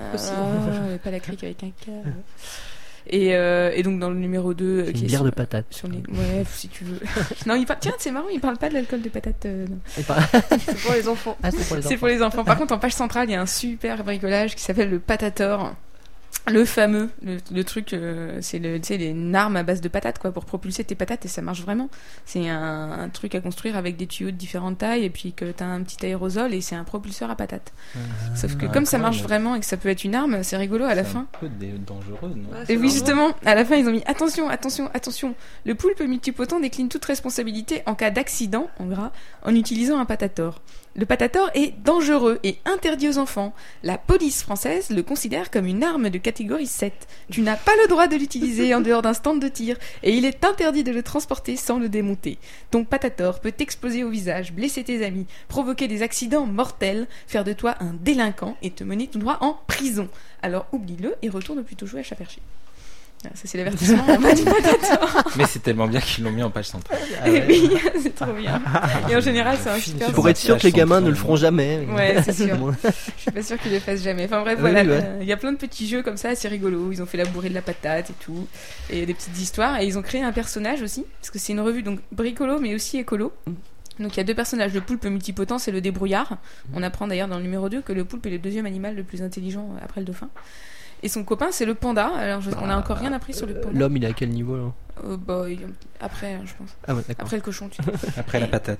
Speaker 3: Ah, pas la crique avec un K. Et, euh, et donc dans le numéro deux,
Speaker 2: C'est
Speaker 3: qui
Speaker 2: une
Speaker 3: est
Speaker 2: bière
Speaker 3: sur,
Speaker 2: de patate.
Speaker 3: sur les... Ouais, si tu veux. Non, il parle... Tiens, c'est marrant, il parle pas de l'alcool de patate. euh, non.
Speaker 2: Et pas-
Speaker 6: C'est pour les enfants.
Speaker 2: Ah, c'est pour les
Speaker 3: C'est
Speaker 2: enfants.
Speaker 3: pour les enfants. Par contre, en page centrale, il y a un super bricolage qui s'appelle le patator. Le fameux, le, le truc, euh, c'est le, tu sais, une arme à base de patates, quoi, pour propulser tes patates, et ça marche vraiment. C'est un, un truc à construire avec des tuyaux de différentes tailles, et puis que t'as un petit aérosol, et c'est un propulseur à patates. Sauf que
Speaker 4: Ah,
Speaker 3: comme ça
Speaker 4: quand
Speaker 3: marche
Speaker 4: même.
Speaker 3: vraiment et que ça peut être une arme, c'est rigolo à la
Speaker 4: C'est
Speaker 3: fin.
Speaker 4: un peu dé- dangereux, non?
Speaker 6: Ouais,
Speaker 3: Et
Speaker 6: c'est
Speaker 3: oui,
Speaker 6: vraiment-
Speaker 3: justement, à la fin, ils ont mis attention, attention, attention. Le poulpe multipotent décline toute responsabilité en cas d'accident, en gras, en utilisant un patator. Le patator est dangereux et interdit aux enfants. La police française le considère comme une arme de catégorie sept. Tu n'as pas le droit de l'utiliser en dehors d'un stand de tir et il est interdit de le transporter sans le démonter. Ton patator peut t'exploser au visage, blesser tes amis, provoquer des accidents mortels, faire de toi un délinquant et te mener tout droit en prison. Alors oublie-le et retourne plutôt jouer à chat perché. Ah, ça c'est l'avertissement en bas du patator.
Speaker 4: Mais c'est tellement bien qu'ils l'ont mis en page centrale.
Speaker 2: Ah
Speaker 3: Et
Speaker 2: ouais.
Speaker 3: oui, c'est trop bien. Et en général, c'est un super.
Speaker 2: Pour être sûr que les gamins ne le feront jamais.
Speaker 3: Ouais, c'est sûr. Je suis pas sûre qu'ils le fassent jamais. Enfin bref,
Speaker 2: Oui,
Speaker 3: voilà.
Speaker 2: ouais.
Speaker 3: euh, Il y a plein de petits jeux comme ça, assez rigolos. Ils ont fait la bourrée de la patate et tout. Et des petites histoires. Et ils ont créé un personnage aussi. Parce que c'est une revue donc bricolo, mais aussi écolo. Donc il y a deux personnages. Le poulpe multipotent, c'est le débrouillard. On apprend d'ailleurs dans le numéro deux que le poulpe est le deuxième animal le plus intelligent après le dauphin. Et son copain, c'est le panda. Alors je- on a encore rien appris sur le panda.
Speaker 2: L'homme, il est à quel niveau là?
Speaker 3: Euh, bah, il- après, hein, je pense.
Speaker 2: Ah ouais, d'accord.
Speaker 3: Après le cochon, tu sais.
Speaker 4: Après la patate.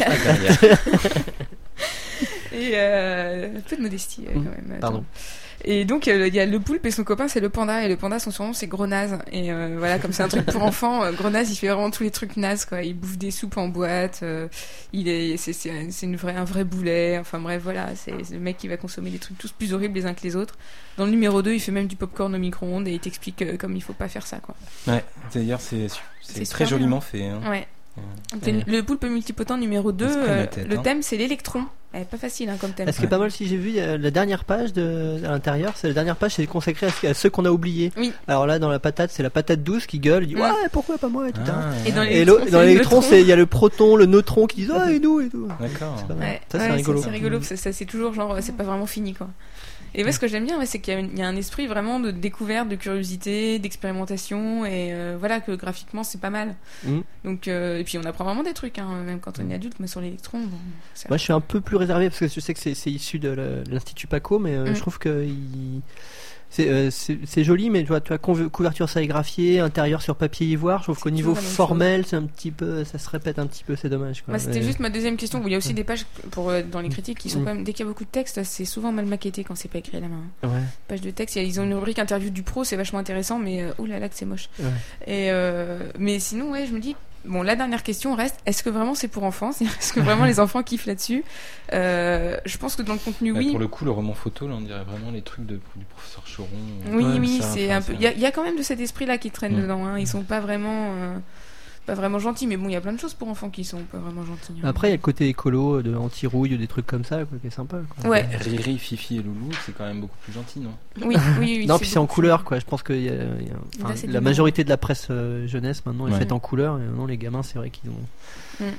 Speaker 3: Et euh, un peu de modestie euh, quand même. Attends.
Speaker 2: Pardon.
Speaker 3: Et donc euh, il y a le poulpe et son copain, c'est le panda. Et le panda, son surnom, c'est Gros Naze. Et euh, voilà, comme c'est un truc pour enfants, euh, Gros Naze, il fait vraiment tous les trucs nazes, quoi. Il bouffe des soupes en boîte. euh, il est, c'est, c'est, un- c'est une vraie, un vrai boulet. Enfin bref, voilà, c'est, c'est le mec qui va consommer des trucs tous plus horribles les uns que les autres. Dans le numéro deux, il fait même du popcorn au micro-ondes et il t'explique euh, comme il faut pas faire ça, quoi.
Speaker 4: Ouais, d'ailleurs, c'est, c'est,
Speaker 3: C'est
Speaker 4: très
Speaker 3: super
Speaker 4: joliment fait. Hein.
Speaker 3: Ouais.
Speaker 4: Ouais.
Speaker 3: Donc, le, le poulpe multipotent numéro deux,
Speaker 4: se prennent la
Speaker 3: euh,
Speaker 4: tête,
Speaker 3: le
Speaker 4: hein.
Speaker 3: thème, c'est l'électron. Eh, pas facile hein, comme thème.
Speaker 2: Ce qui est pas mal, si j'ai vu, il y a la dernière page de, à l'intérieur, c'est la dernière page, c'est consacré à, ce- à ceux qu'on a oubliés.
Speaker 3: Oui.
Speaker 2: Alors là, dans la patate, c'est la patate douce qui gueule, dit
Speaker 3: Ouais.
Speaker 2: ouais, pourquoi pas moi et tout.
Speaker 4: Ah,
Speaker 3: Et dans les-
Speaker 2: Et l'au-
Speaker 3: c'est
Speaker 2: dans
Speaker 3: le
Speaker 2: l'électron,
Speaker 3: neutron.
Speaker 2: c'est il y a le proton, le neutron qui disent ah et nous et tout.
Speaker 4: D'accord.
Speaker 2: C'est pas mal.
Speaker 3: Ouais,
Speaker 2: Ça c'est
Speaker 3: ouais,
Speaker 2: rigolo.
Speaker 3: C'est rigolo, parce que ça, c'est toujours genre, c'est pas vraiment fini, quoi. Et ouais, ce que j'aime bien, ouais, c'est qu'il y a, une- il y a un esprit vraiment de découverte, de curiosité, d'expérimentation, et euh, voilà, que graphiquement, c'est pas mal.
Speaker 2: Mm.
Speaker 3: Donc, euh, et puis on apprend vraiment des trucs, hein, même quand on est adulte, mais sur l'électron, bon, c'est-
Speaker 2: Moi, je suis un peu plus réservé parce que je sais que c'est, c'est issu de la- l'Institut Paco, mais euh,
Speaker 3: Mm.
Speaker 2: je trouve que il- c'est, euh, c'est, c'est joli, mais tu vois, tu vois, couv- couverture sérigraphiée, intérieur sur papier ivoire. Je trouve qu'au
Speaker 3: C'est
Speaker 2: niveau
Speaker 3: toujours la même
Speaker 2: formel, c'est un petit peu, ça se répète un petit peu, c'est dommage. Quoi.
Speaker 3: Moi, c'était
Speaker 2: Mais-
Speaker 3: juste ma deuxième question. Il y a aussi des pages pour, euh, dans les critiques qui sont
Speaker 2: Mm.
Speaker 3: quand même, dès qu'il y a beaucoup de texte, c'est souvent mal maquetté quand c'est pas écrit à la main.
Speaker 2: Ouais.
Speaker 3: Page de texte, il y a- ils ont une rubrique interview du pro, c'est vachement intéressant, mais euh, oh là là que c'est moche.
Speaker 2: Ouais.
Speaker 3: Et euh, mais sinon, ouais, je me dis, bon, la dernière question reste, est-ce que vraiment c'est pour enfants? C'est-à-dire, est-ce que vraiment les enfants kiffent là-dessus? euh, Je pense que dans le contenu,
Speaker 4: Ouais,
Speaker 3: oui.
Speaker 4: Pour le coup, le roman photo, là, on dirait vraiment les trucs de, du professeur Choron.
Speaker 3: Oui,
Speaker 4: Ouais,
Speaker 3: oui,
Speaker 4: ça,
Speaker 3: c'est
Speaker 4: enfin,
Speaker 3: un peu.
Speaker 4: ça-
Speaker 3: Il y, a- il y a quand même de cet esprit-là qui traîne
Speaker 4: Mm.
Speaker 3: dedans. Hein. Ils sont pas vraiment, euh, pas vraiment gentils, mais bon, il y a plein de choses pour enfants qui sont pas vraiment gentils. hein.
Speaker 2: Après, il y a le côté écolo, de anti-rouille, des trucs comme ça, quoi, qui est sympa. Quoi.
Speaker 3: Ouais.
Speaker 4: Riri, Fifi et Loulou, c'est quand même beaucoup plus gentil, non?
Speaker 3: Oui, oui, oui.
Speaker 2: non, puis c'est en
Speaker 3: beaucoup
Speaker 2: couleur, quoi. Je pense que il y a- il y a- enfin,
Speaker 3: Là, c'est
Speaker 2: la
Speaker 3: du
Speaker 2: majorité de la presse euh, jeunesse maintenant est
Speaker 4: Ouais.
Speaker 2: faite en couleur, et non, les gamins, c'est vrai qu'ils ont.
Speaker 3: Mm.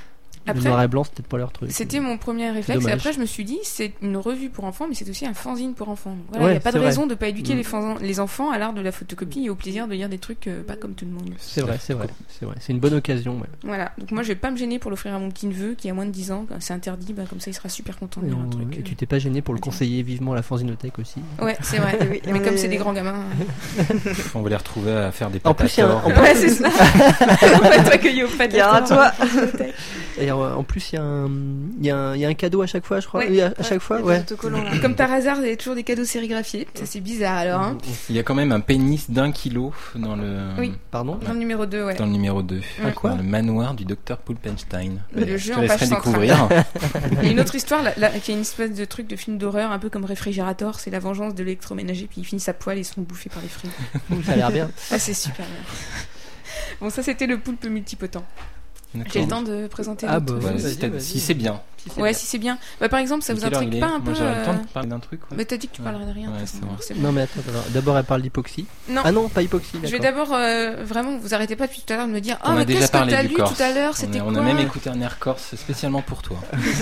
Speaker 2: Le
Speaker 3: Après,
Speaker 2: noir et blanc, c'était peut-être pas leur truc.
Speaker 3: c'était mon premier réflexe. Et
Speaker 2: Dommage.
Speaker 3: après, je me suis dit, c'est une revue pour enfants, mais c'est aussi un fanzine pour enfants. Donc voilà, il
Speaker 2: Ouais,
Speaker 3: n'y a pas de
Speaker 2: c'est vrai.
Speaker 3: raison de ne pas éduquer
Speaker 2: Mm.
Speaker 3: les, fan- les enfants à l'art de la photocopie et au plaisir de lire des trucs euh, pas comme tout le monde.
Speaker 2: C'est vrai, c'est vrai, c'est vrai. C'est une bonne occasion. Ouais.
Speaker 3: Voilà, donc moi je vais pas me gêner pour l'offrir à mon petit neveu qui a moins de dix ans. Quand c'est interdit, bah, comme ça il sera super content de
Speaker 2: Et,
Speaker 3: lire un
Speaker 2: on-
Speaker 3: truc.
Speaker 2: et
Speaker 3: euh.
Speaker 2: tu t'es pas gêné pour le
Speaker 3: Ok.
Speaker 2: conseiller vivement à la fanzinothèque aussi.
Speaker 3: Ouais, c'est vrai.
Speaker 6: Oui,
Speaker 3: Mais
Speaker 6: on
Speaker 3: comme
Speaker 6: est-
Speaker 3: c'est des grands gamins.
Speaker 4: On va les retrouver à faire des
Speaker 2: En
Speaker 4: patates.
Speaker 2: plus, il y a un- en
Speaker 3: Ouais, c'est ça. On va être accueillis au pâté.
Speaker 6: Gare à toi.
Speaker 2: Et euh, en plus, il y, a un- il y, a un- il y a un cadeau à chaque fois, je crois.
Speaker 3: Ouais.
Speaker 2: Oui, à, à chaque fois, ouais.
Speaker 3: Comme par hasard, il y a toujours des cadeaux sérigraphiés. Ça c'est bizarre alors. Hein.
Speaker 4: Il y a quand même un pénis d'un kilo dans le,
Speaker 3: Oui.
Speaker 2: Pardon.
Speaker 3: Dans le numéro deux, ouais.
Speaker 4: dans le numéro deux.
Speaker 3: Un
Speaker 2: quoi
Speaker 4: Dans le manoir du docteur Pulpenstein.
Speaker 3: Le
Speaker 4: Je
Speaker 3: jeu
Speaker 4: te
Speaker 3: en
Speaker 4: laisserai
Speaker 3: page
Speaker 4: découvrir.
Speaker 3: Il y a une autre histoire là, là, qui est une espèce de truc de film d'horreur, un peu comme Réfrigérator. C'est la vengeance de l'électroménager, puis ils finissent à poil et ils sont bouffés par les frites.
Speaker 2: Ça a l'air bien.
Speaker 3: Ah, c'est super bien. Bon, ça c'était le poulpe multipotent. J'ai le temps de présenter
Speaker 2: Ah,
Speaker 3: l'autre
Speaker 2: bah,
Speaker 4: Ouais,
Speaker 3: chose.
Speaker 2: vas-y,
Speaker 4: si, t'as-
Speaker 2: vas-y.
Speaker 4: si c'est bien.
Speaker 2: Si, c'est
Speaker 3: Ouais,
Speaker 2: bien.
Speaker 3: si c'est bien. Bah, par exemple, ça
Speaker 4: Et
Speaker 3: vous
Speaker 4: quelle heure
Speaker 3: intrigue
Speaker 4: il est
Speaker 3: pas un
Speaker 4: Moi,
Speaker 3: peu
Speaker 4: j'aurais le temps
Speaker 3: euh,
Speaker 4: de parler d'un truc. ouais.
Speaker 3: Bah, t'as dit que tu parlerais de rien.
Speaker 4: Ouais,
Speaker 3: de toute
Speaker 4: c'est
Speaker 3: façon,
Speaker 4: vrai.
Speaker 3: c'est bon.
Speaker 2: Non, mais attends, attends. D'abord, elle parle d'hypoxie.
Speaker 3: Non.
Speaker 2: Ah non, pas hypoxie.
Speaker 3: Je vais
Speaker 2: d'accord.
Speaker 3: d'abord euh, vraiment, vous arrêtez pas depuis tout à l'heure de me dire
Speaker 4: On
Speaker 3: oh
Speaker 4: a
Speaker 3: mais
Speaker 4: déjà
Speaker 3: qu'est-ce que
Speaker 4: parlé
Speaker 3: t'as
Speaker 4: du
Speaker 3: lu
Speaker 4: Corse.
Speaker 3: tout à l'heure,
Speaker 4: On
Speaker 3: c'était
Speaker 4: a-
Speaker 3: quoi
Speaker 4: On a même écouté un air corse spécialement pour toi.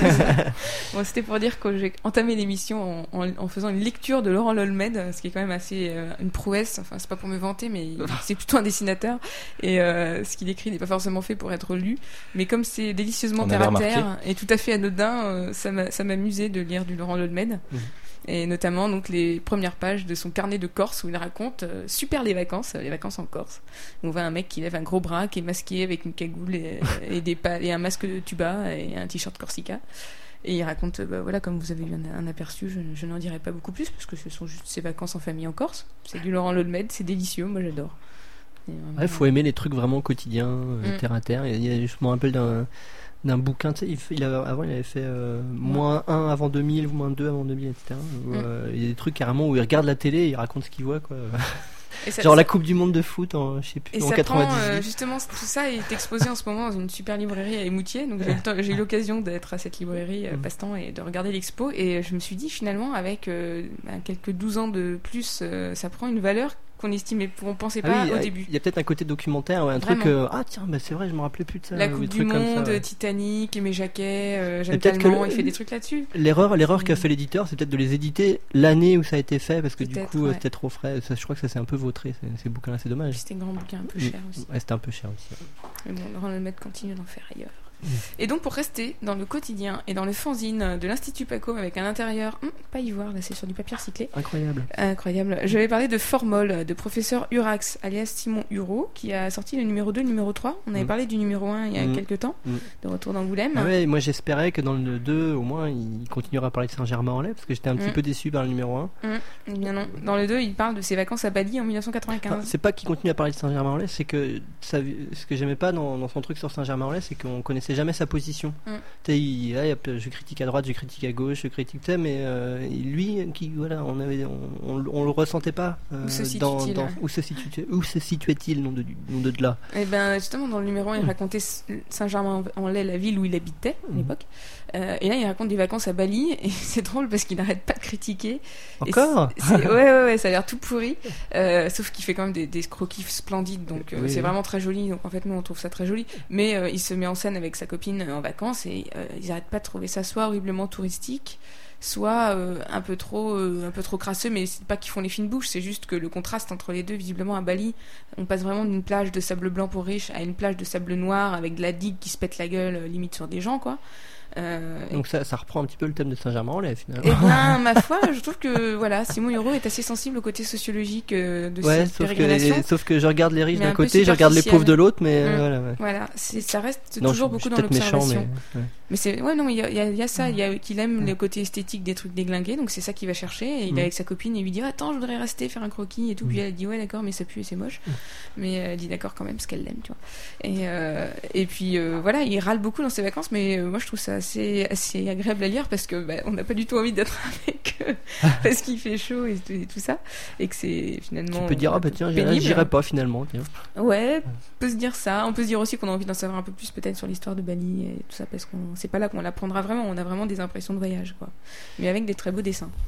Speaker 3: Bon, c'était pour dire que j'ai entamé l'émission en, en, en faisant une lecture de Laurent Lolmed, ce qui est quand même assez euh, une prouesse. Enfin, c'est pas pour me vanter, mais il- c'est plutôt un dessinateur et euh, ce qu'il écrit n'est pas forcément fait pour être lu. Mais comme c'est délicieusement
Speaker 4: On
Speaker 3: terre
Speaker 4: avait
Speaker 3: à terre
Speaker 4: remarqué.
Speaker 3: et tout à fait anodin, euh, ça m'a- ça m'amusait de lire du Laurent Lolmed.
Speaker 2: Mhm.
Speaker 3: Et notamment donc les premières pages de son carnet de Corse où il raconte euh, super les vacances, euh, les vacances en Corse. On voit un mec qui lève un gros bras, qui est masqué avec une cagoule et, et des pa- et un masque de tuba et un t-shirt Corsica. Et il raconte, euh, bah, voilà, comme vous avez eu un, un aperçu, je, je n'en dirai pas beaucoup plus parce que ce sont juste ses vacances en famille en Corse. C'est du Laurent Lolmed, c'est délicieux, moi j'adore. Et vraiment,
Speaker 2: Ouais, faut aimer les trucs vraiment quotidiens, euh,
Speaker 3: Mm.
Speaker 2: terre à terre. Il y a, je me rappelle d'un d'un bouquin, tu sais, il, fait- il avait- avant il avait fait euh, moins un avant deux mille, moins deux avant deux mille, et cetera. Où,
Speaker 3: Mm.
Speaker 2: euh, il y a des trucs carrément où il regarde la télé et il raconte ce qu'il voit, quoi.
Speaker 3: Et ça-
Speaker 2: Genre
Speaker 3: ça-
Speaker 2: la Coupe du Monde de foot en, je sais plus,
Speaker 3: Et
Speaker 2: en
Speaker 3: ça prend,
Speaker 2: quatre-vingt-dix-huit.
Speaker 3: euh, justement, tout ça est exposé en ce moment dans une super librairie à Émoutier. Donc j'ai eu le temps- j'ai eu l'occasion d'être à cette librairie euh,
Speaker 2: Mm.
Speaker 3: passe-temps et de regarder l'expo. Et je me suis dit finalement, avec euh, bah, quelques douze ans de plus, euh, ça prend une valeur qu'on estimait, qu'on pensait
Speaker 2: Ah
Speaker 3: pas
Speaker 2: oui,
Speaker 3: au
Speaker 2: il y a-
Speaker 3: début.
Speaker 2: il y a peut-être un côté documentaire, ouais, un
Speaker 3: Vraiment.
Speaker 2: truc. euh, ah tiens, bah, c'est vrai, je me rappelais plus de ça.
Speaker 3: La
Speaker 2: ou
Speaker 3: Coupe
Speaker 2: des
Speaker 3: du
Speaker 2: trucs comme
Speaker 3: Monde,
Speaker 2: ça, ouais.
Speaker 3: Titanic, Aimé Jacquet, euh, Jeanne
Speaker 2: peut-être que
Speaker 3: Calment,
Speaker 2: le-
Speaker 3: il fait des trucs là-dessus.
Speaker 2: L'erreur, l'erreur qu'a
Speaker 3: Mm.
Speaker 2: fait l'éditeur, c'est peut-être de les éditer l'année où ça a été fait, parce que du
Speaker 3: Peut-être,
Speaker 2: coup, euh,
Speaker 3: ouais.
Speaker 2: c'était trop frais. Ça, je crois que ça s'est un peu vautré, ces, ces bouquins-là, c'est dommage.
Speaker 3: C'était un grand bouquin un peu
Speaker 2: Mm.
Speaker 3: cher aussi.
Speaker 2: Ouais, c'était un peu cher aussi.
Speaker 3: Mais bon, Laurent Lolmed continue d'en faire ailleurs.
Speaker 2: Mm.
Speaker 3: Et donc pour rester dans le quotidien et dans le fanzine de l'Institut Paco avec un intérieur, hum, pas ivoire, là c'est sur du papier recyclé.
Speaker 2: Incroyable.
Speaker 3: Incroyable. Je vais parler de Formol, de professeur Urax, alias Simon Hureau, qui a sorti le numéro deux, le numéro trois. On avait
Speaker 2: Mm.
Speaker 3: parlé du numéro un il y a
Speaker 2: Mm.
Speaker 3: quelques temps,
Speaker 2: Mm.
Speaker 3: de retour d'Angoulême.
Speaker 2: Ah ouais, moi j'espérais que dans le deux, au moins, il continuera à parler de Saint-Germain-en-Laye, parce que j'étais un petit
Speaker 3: Mm.
Speaker 2: peu déçu par le numéro un.
Speaker 3: Eh bien non. Dans le deux, il parle de ses vacances à Bali en mille neuf cent
Speaker 2: Enfin,
Speaker 3: quatre-vingt-quinze.
Speaker 2: c'est pas qu'il continue à parler de Saint-Germain-en-Laye, c'est que ça, ce que j'aimais pas dans, dans son truc sur Saint-Germain-en-Laye, c'est qu'on connaissait jamais sa position.
Speaker 3: Mm.
Speaker 2: Tu sais, il- là, il- je critique à droite, je critique à gauche, je critique, tu sais, mais euh, lui, qui, voilà, on avait, on, on, on le ressentait pas. euh,
Speaker 3: Où se
Speaker 2: dans,
Speaker 3: situe-t-il,
Speaker 2: dans-
Speaker 3: ouais.
Speaker 2: où se situait, où se situait-il, nom de, nom de, de là.
Speaker 3: Et ben justement dans le numéro un, il racontait S- Saint-Germain-en-Laye, la ville où il habitait à
Speaker 2: Mhm.
Speaker 3: l'époque. Euh, et là, il raconte des vacances à Bali et c'est drôle parce qu'il n'arrête pas de critiquer. Et
Speaker 2: Encore
Speaker 3: c'est- c'est- Ouais, ouais, ouais, ça a l'air tout pourri. Euh, sauf qu'il fait quand même des, des croquis splendides, donc euh,
Speaker 2: Oui,
Speaker 3: c'est
Speaker 2: oui.
Speaker 3: vraiment très joli. Donc en fait, nous, on trouve ça très joli. Mais euh, il se met en scène avec sa copine euh, en vacances et euh, ils n'arrêtent pas de trouver ça soit horriblement touristique, soit euh, un peu trop, euh, un peu trop crasseux. Mais c'est pas qu'ils font les fines bouches, c'est juste que le contraste entre les deux, visiblement à Bali, on passe vraiment d'une plage de sable blanc pour riches à une plage de sable noir avec de la digue qui se pète la gueule, euh, limite sur des gens, quoi. Euh,
Speaker 2: Donc ça, ça reprend un petit peu le thème de Saint-Germain-en-Laye, finalement.
Speaker 3: et bien, ma foi, je trouve que voilà, Simon Hureau est assez sensible au côté sociologique euh, de
Speaker 2: Ouais,
Speaker 3: cette
Speaker 2: sauf
Speaker 3: pérégrination.
Speaker 2: que, sauf que je regarde les riches
Speaker 3: Mais un
Speaker 2: d'un
Speaker 3: peu
Speaker 2: côté, je regarde les
Speaker 3: superficiel.
Speaker 2: pauvres de l'autre, mais euh,
Speaker 3: Mm.
Speaker 2: voilà. Ouais.
Speaker 3: Voilà, c'est, ça reste
Speaker 2: Non,
Speaker 3: toujours
Speaker 2: je-
Speaker 3: beaucoup
Speaker 2: je
Speaker 3: dans
Speaker 2: suis peut-être méchant,
Speaker 3: l'observation.
Speaker 2: mais ouais.
Speaker 3: Mais c'est ouais non, il y a, il y a- il y a ça, il y a qu'il aime
Speaker 2: Mm.
Speaker 3: le côté esthétique des trucs déglingués, donc c'est ça qu'il va chercher. Et il
Speaker 2: Mm.
Speaker 3: est avec sa copine et il lui dit attends, je voudrais rester faire un croquis et tout.
Speaker 2: Mm.
Speaker 3: Puis elle dit ouais d'accord, mais ça pue et c'est moche.
Speaker 2: Mm.
Speaker 3: Mais euh, elle dit d'accord quand même parce qu'elle l'aime, tu vois. Et euh, et puis euh, voilà, il râle beaucoup dans ses vacances, mais euh, moi je trouve ça assez assez agréable à lire parce que bah, on n'a pas du tout envie d'être avec eux parce qu'il fait chaud et, tout- et tout ça et que c'est finalement.
Speaker 2: Tu peux dire, ah bah tiens, j'irai,
Speaker 3: pénible.
Speaker 2: j'irai pas finalement. Tiens.
Speaker 3: Ouais, on peut se dire ça. On peut se dire aussi qu'on a envie d'en savoir un peu plus peut-être sur l'histoire de Bali et tout ça parce qu'on c'est pas là qu'on l'apprendra vraiment. On a vraiment des impressions de voyage, quoi. Mais avec des très beaux dessins.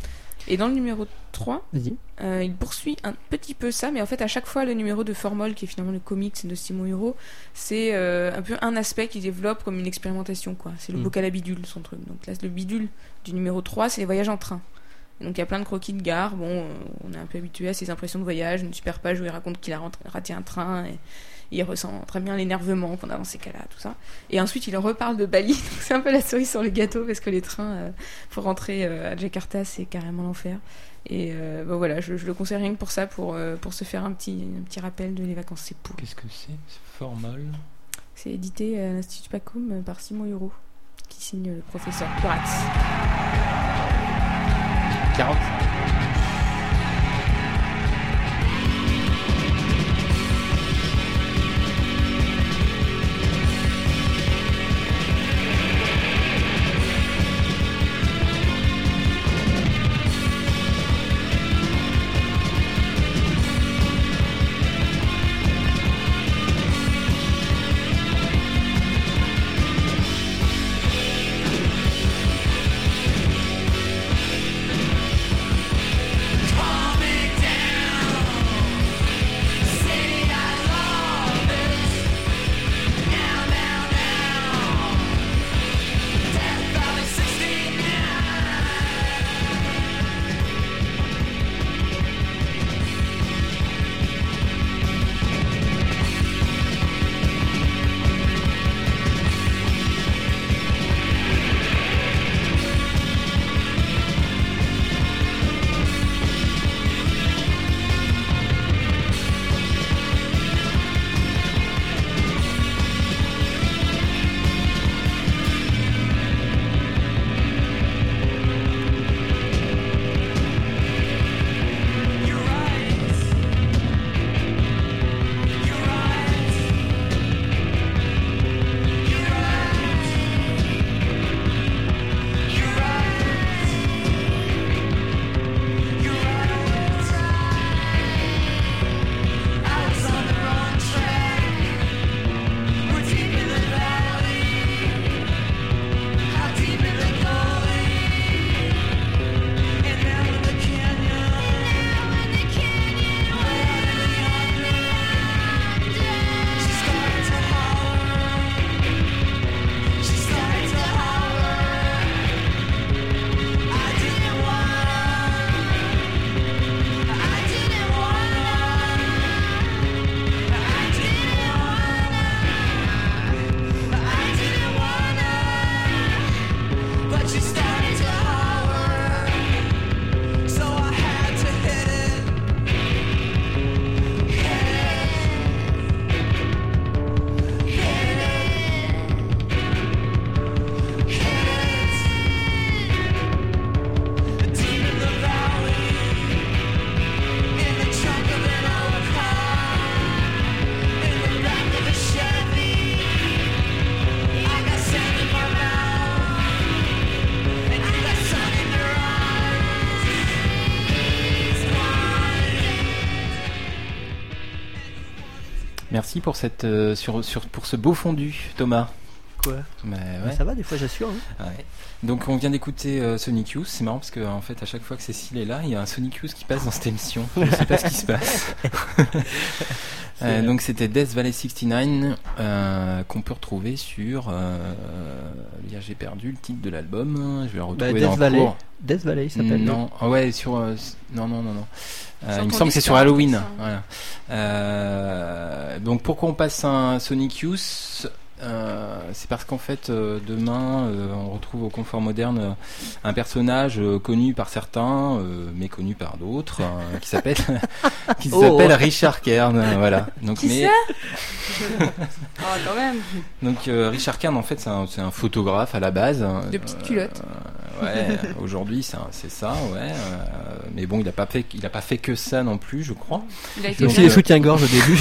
Speaker 3: Et dans le numéro trois,
Speaker 2: Vas-y.
Speaker 3: euh, il poursuit un petit peu ça, mais en fait, à chaque fois, le numéro de Formol, qui est finalement le comics de Simon Huro, c'est euh, un peu un aspect qu'il développe comme une expérimentation, quoi. C'est le
Speaker 2: Mm.
Speaker 3: bocal à bidule, son truc. Donc là, le bidule du numéro trois, c'est les voyages en train. Et donc il y a plein de croquis de gare. Bon, euh, on est un peu habitué à ces impressions de voyage, une super page où il raconte qu'il a rent- raté un train et, et il ressent très bien l'énervement qu'on a dans ces cas-là, tout ça. Et ensuite il reparle de Bali, donc c'est un peu la cerise sur le gâteau parce que les trains euh, pour rentrer euh, à Jakarta c'est carrément l'enfer. Et euh, bah voilà, je, je le conseille rien que pour ça, pour, euh, pour se faire un petit, un petit rappel de les vacances c'est pour.
Speaker 4: Qu'est-ce que c'est C'est Formol.
Speaker 3: C'est édité à l'Institut Pacôme par Simon Huro, qui signe le professeur Curatz.
Speaker 4: quarante. Merci pour cette euh, sur, sur pour ce beau fondu, Thomas.
Speaker 2: Quoi
Speaker 4: Mais
Speaker 2: Ouais,
Speaker 4: ouais.
Speaker 2: Ça va, des fois j'assure. Hein.
Speaker 4: Ouais. Donc on vient d'écouter euh, Sonic Youth. C'est marrant parce que en fait à chaque fois que Cécile est là, il y a un Sonic Youth qui passe dans cette émission. Je sais pas ce qui se passe. euh, donc c'était Death Valley soixante-neuf euh, qu'on peut retrouver sur. Euh, euh, j'ai perdu le titre de l'album. Je vais le retrouver
Speaker 2: Bah,
Speaker 4: dans
Speaker 2: Death
Speaker 4: le
Speaker 2: Valley.
Speaker 4: cours.
Speaker 2: Death Valley, il s'appelle.
Speaker 4: Non, ah ouais, sur euh, non non non non. Euh,
Speaker 3: Sur
Speaker 4: il me
Speaker 3: ton
Speaker 4: semble que c'est
Speaker 3: disque,
Speaker 4: sur
Speaker 3: hein,
Speaker 4: Halloween.
Speaker 3: ça.
Speaker 4: Voilà. Euh, donc pourquoi on passe un Sonic Youth? Euh, c'est parce qu'en fait euh, demain euh, on retrouve au Confort Moderne euh, un personnage euh, connu par certains, euh, méconnu par d'autres, euh, qui s'appelle qui
Speaker 2: Oh.
Speaker 4: s'appelle Richard Kern. euh, voilà. Donc
Speaker 3: Qui
Speaker 4: mais
Speaker 3: Ah, quand même.
Speaker 4: donc euh, Richard Kern en fait c'est un, c'est un photographe à la base.
Speaker 3: De petites culottes.
Speaker 4: Euh, ouais. Aujourd'hui c'est, un- c'est ça, ouais. euh, mais bon il a pas fait il a pas fait que ça non plus, je crois.
Speaker 3: Il a
Speaker 2: Il
Speaker 3: été
Speaker 2: y a aussi
Speaker 3: bien-
Speaker 2: les soutiens-gorge au début.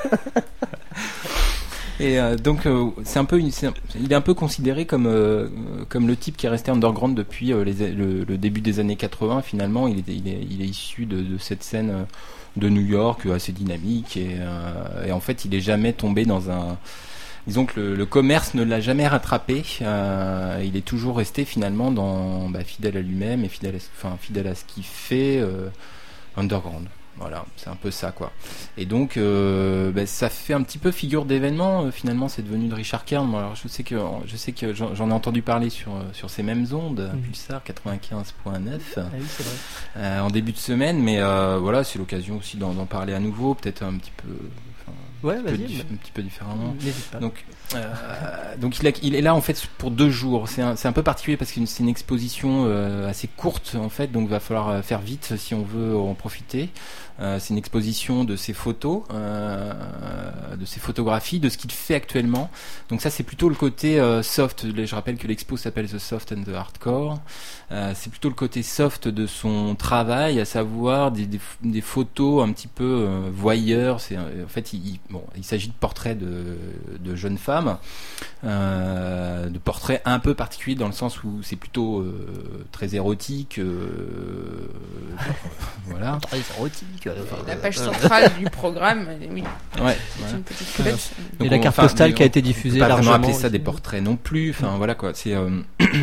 Speaker 4: Et euh, donc euh, c'est un peu une, c'est un- il est un peu considéré comme euh, comme le type qui est resté underground depuis euh, les, le, le début des années quatre-vingts. Finalement, il est il est, il est issu de, de cette scène euh, de New York euh, assez dynamique et, euh, et en fait, il est jamais tombé dans un disons que le, le commerce ne l'a jamais rattrapé. Euh, il est toujours resté finalement dans, bah, fidèle à lui-même et fidèle à, enfin, fidèle à ce qu'il fait, euh, underground. Voilà, c'est un peu ça, quoi. Et donc, euh, bah, ça fait un petit peu figure d'événement. Euh, finalement, c'est devenu de Richard Kern. Alors, je sais que, je sais que j'en, j'en ai entendu parler sur sur ces mêmes ondes, mmh. Pulsar quatre-vingt-quinze virgule neuf,
Speaker 2: ah oui, c'est vrai.
Speaker 4: Euh, en début de semaine. Mais euh, voilà, c'est l'occasion aussi d'en, d'en parler à nouveau, peut-être un petit peu.
Speaker 2: Ouais,
Speaker 4: un,
Speaker 2: vas-y,
Speaker 4: peu dif- un petit peu différemment.
Speaker 2: N'hésite pas.
Speaker 4: Donc, euh, donc il, a, il est là en fait pour deux jours. C'est un, c'est un peu particulier parce que c'est une exposition euh, assez courte en fait, donc il va falloir faire vite si on veut en profiter. Euh, c'est une exposition de ses photos, euh, de ses photographies, de ce qu'il fait actuellement. Donc ça, c'est plutôt le côté euh, soft. Je rappelle que l'expo s'appelle The Soft and the Hardcore. Euh, c'est plutôt le côté soft de son travail, à savoir des, des, des photos un petit peu euh, voyeurs. C'est, en fait, il, bon, il s'agit de portraits de, de jeunes femmes, euh, de portraits un peu particuliers dans le sens où c'est plutôt euh, très érotique. Euh, voilà.
Speaker 2: Très érotique.
Speaker 3: La page centrale du programme, oui.
Speaker 4: Ouais,
Speaker 3: C'est
Speaker 4: voilà.
Speaker 3: une petite cuvette.
Speaker 2: Et la carte postale qui a été diffusée
Speaker 4: on peut pas vraiment
Speaker 2: largement
Speaker 4: appeler ça
Speaker 2: aussi.
Speaker 4: des portraits non plus. Enfin voilà quoi. C'est euh...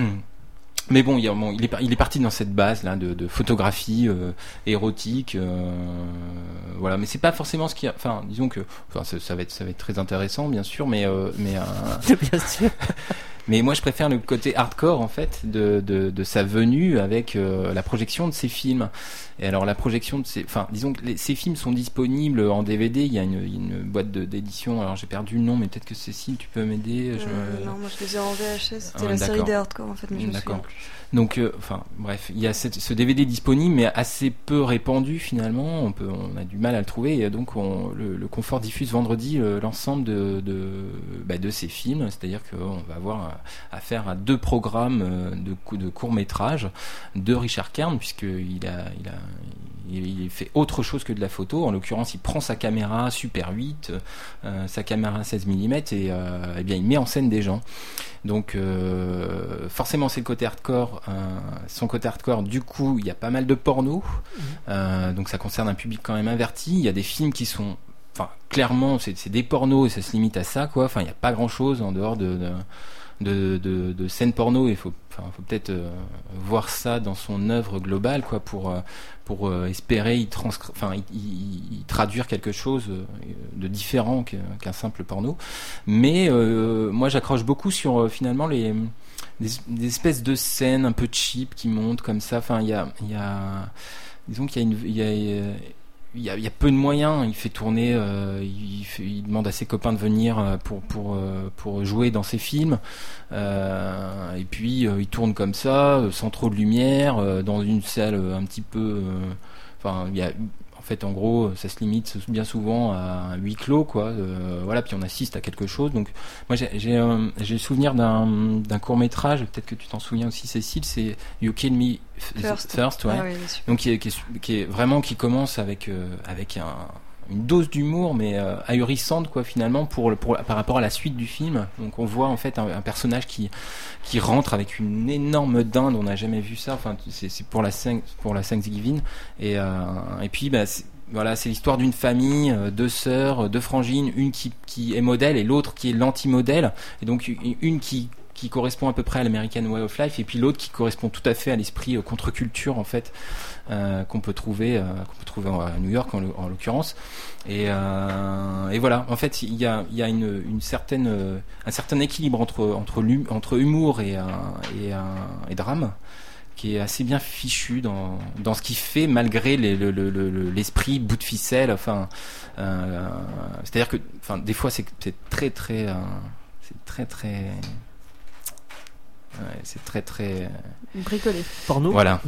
Speaker 4: mais bon, il, y a, bon il, est, il est parti dans cette base là de, de photographie euh, érotique. Euh, voilà, mais c'est pas forcément ce qui. A... Enfin, disons que, enfin, ça, ça va être, ça va être très intéressant bien sûr, mais euh, mais. Euh...
Speaker 2: Bien sûr.
Speaker 4: Mais moi, je préfère le côté hardcore en fait de de, de sa venue avec euh, la projection de ses films. Et alors la projection de ces, enfin, disons que les, ces films sont disponibles en D V D. Il y a une, une boîte de, d'édition. Alors j'ai perdu le nom, mais peut-être que Cécile, tu peux m'aider.
Speaker 6: Euh,
Speaker 4: je...
Speaker 6: Non, moi je les ai en V H S. C'était
Speaker 4: Ah,
Speaker 6: la série
Speaker 4: d'accord.
Speaker 6: des hardcore en fait, mais je me
Speaker 4: D'accord.
Speaker 6: souviens plus.
Speaker 4: Donc, euh, enfin, bref, il y a cette, ce D V D disponible, mais assez peu répandu finalement. On peut, on a du mal à le trouver. Et donc, on, le, le Confort diffuse vendredi euh, l'ensemble de de, bah, de ces films. C'est-à-dire qu'on va avoir affaire à deux programmes euh, de, de courts métrages de Richard Kern, puisqu'il a, il a il, il fait autre chose que de la photo. En l'occurrence, il prend sa caméra Super huit, euh, sa caméra seize millimètres et, euh, eh bien, il met en scène des gens. Donc, euh, forcément, c'est le côté hardcore. Euh, son côté hardcore, du coup, il y a pas mal de porno. Mmh. Euh, donc, ça concerne un public quand même averti. Il y a des films qui sont, enfin, clairement, c'est, c'est des pornos et ça se limite à ça, quoi. Enfin, il n'y a pas grand-chose en dehors de, de De, de, de scènes porno. Il faut, enfin, faut peut-être euh, voir ça dans son œuvre globale, quoi, pour euh, pour euh, espérer y, transcri- enfin, y, y, y traduire quelque chose euh, de différent qu'un simple porno. Mais euh, moi, j'accroche beaucoup sur euh, finalement les des, des espèces de scènes un peu cheap qui montent comme ça. Enfin, il y a il y a disons qu'il y a une il y a, il y a, il y a peu de moyens. Il fait tourner, euh, il, fait, il demande à ses copains de venir pour pour pour jouer dans ses films. Euh, et puis euh, il tourne comme ça, sans trop de lumière, euh, dans une salle un petit peu. Enfin, euh, il y a. En fait, en gros, ça se limite bien souvent à un huis clos, quoi. Euh, voilà, puis on assiste à quelque chose. Donc, moi, j'ai, j'ai, euh, j'ai le souvenir d'un, d'un court métrage. Peut-être que tu t'en souviens aussi, Cécile. C'est You Kill Me First, First ouais.
Speaker 6: Ah oui,
Speaker 4: donc, qui est, qui, est, qui est vraiment qui commence avec euh, avec un, une dose d'humour, mais euh, ahurissante, quoi, finalement, pour, pour par rapport à la suite du film. Donc, on voit en fait un, un personnage qui qui rentre avec une énorme dinde. On n'a jamais vu ça. Enfin, c'est, c'est pour la pour la Thanksgiving. Et euh, et puis, bah, c'est, voilà, c'est l'histoire d'une famille, euh, deux sœurs, deux frangines, une qui qui est modèle et l'autre qui est l'anti-modèle. Et donc une qui qui correspond à peu près à l'American Way of Life, et puis l'autre qui correspond tout à fait à l'esprit euh, contre-culture en fait euh, qu'on peut trouver euh, qu'on peut trouver à New York en, en l'occurrence. Et, euh, et voilà, en fait il y a il y a une une certaine euh, un certain équilibre entre entre entre humour et et, et drame qui est assez bien fichu dans dans ce qu'il fait, malgré les, le, le, le, l'esprit bout de ficelle. Enfin, euh, c'est-à-dire que, enfin, des fois c'est c'est très très euh, c'est très très ouais, c'est très très
Speaker 3: bricolé.
Speaker 2: Porno.
Speaker 4: Voilà.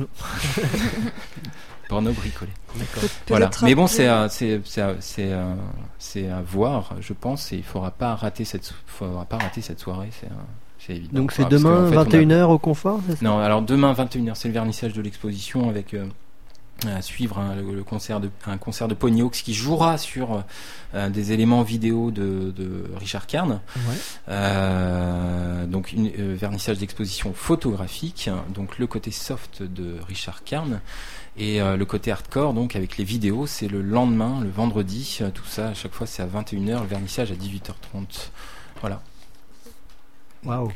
Speaker 4: Porno bricolé.
Speaker 2: D'accord.
Speaker 6: Peut-
Speaker 4: Voilà. Mais bon, c'est
Speaker 6: rappeler-
Speaker 4: à, c'est c'est à, c'est à, c'est à voir, je pense. Et il faudra pas rater cette faudra pas rater cette soirée. C'est un, c'est évident.
Speaker 2: Donc c'est
Speaker 4: Voilà, parce
Speaker 2: demain
Speaker 4: qu'en fait, on a-
Speaker 2: vingt et une heures au Confort, c'est ça?
Speaker 4: Non, alors demain vingt et une heures, c'est le vernissage de l'exposition avec euh, à suivre hein, le, le concert de un concert de Ponyhawks qui jouera sur euh, des éléments vidéo de, de Richard Kern.
Speaker 2: Ouais.
Speaker 4: Euh, donc une euh, vernissage d'exposition photographique, hein, donc le côté soft de Richard Kern et euh, le côté hardcore donc avec les vidéos, c'est le lendemain, le vendredi. Euh, tout ça à chaque fois c'est à vingt et une heures, le vernissage à dix-huit heures trente. Voilà.
Speaker 2: Waouh.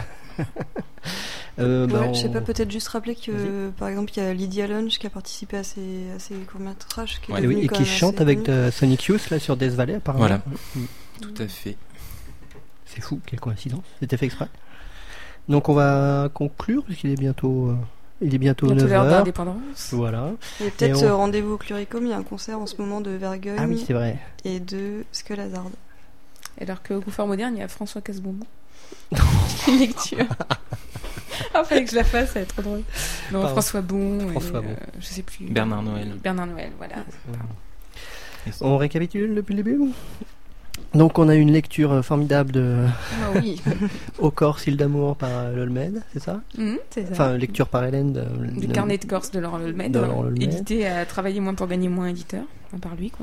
Speaker 2: euh,
Speaker 6: Ouais,
Speaker 2: bah, on-
Speaker 6: Je sais pas, peut-être juste rappeler que,
Speaker 2: Vas-y.
Speaker 6: par exemple, il y a Lydia Lunch qui a participé à ces, à ces courts-métrages. Qui est
Speaker 4: Ouais.
Speaker 2: Et, oui,
Speaker 6: devenu
Speaker 2: et
Speaker 6: quand
Speaker 2: qui
Speaker 6: même
Speaker 2: chante
Speaker 6: assez
Speaker 2: avec
Speaker 6: connu.
Speaker 2: de Sonic Youth là sur Death Valley apparemment.
Speaker 4: Voilà.
Speaker 2: Mm.
Speaker 4: Tout à fait.
Speaker 2: C'est fou, quelle coïncidence. C'était fait exprès. Donc on va conclure puisqu'il est bientôt, euh, il est bientôt,
Speaker 3: Bientôt
Speaker 2: neuf
Speaker 3: l'heure
Speaker 2: heures.
Speaker 3: d'indépendance.
Speaker 2: Voilà.
Speaker 6: Et peut-être
Speaker 2: Et on-
Speaker 6: euh, rendez-vous au Cluricum, il y a un concert en ce moment de Vergogne
Speaker 2: Ah oui, c'est vrai.
Speaker 6: et de Skullazard.
Speaker 3: Alors qu'au Confort Moderne, il y a François Casbonbon. Une lecture. Ah, fallait que je la fasse, ça va être trop drôle. Non,
Speaker 2: Pardon.
Speaker 3: François Bon. et,
Speaker 2: François Bon.
Speaker 3: euh, je sais plus.
Speaker 4: Bernard Noël.
Speaker 3: Bernard Noël, voilà.
Speaker 2: On récapitule depuis le début. Donc on a une lecture euh, formidable de
Speaker 3: Ah oui.
Speaker 2: Au corps, Île d'amour par euh, Lolmed, c'est ça?
Speaker 3: Mhm, c'est ça.
Speaker 2: Enfin, lecture par Hélène. De,
Speaker 3: Le
Speaker 2: de-
Speaker 3: carnet de Corse de Laurent Lolmed,
Speaker 2: De Laurent Lolmed.
Speaker 3: édité à Travailler moins pour gagner moins éditeur, enfin, par lui quoi.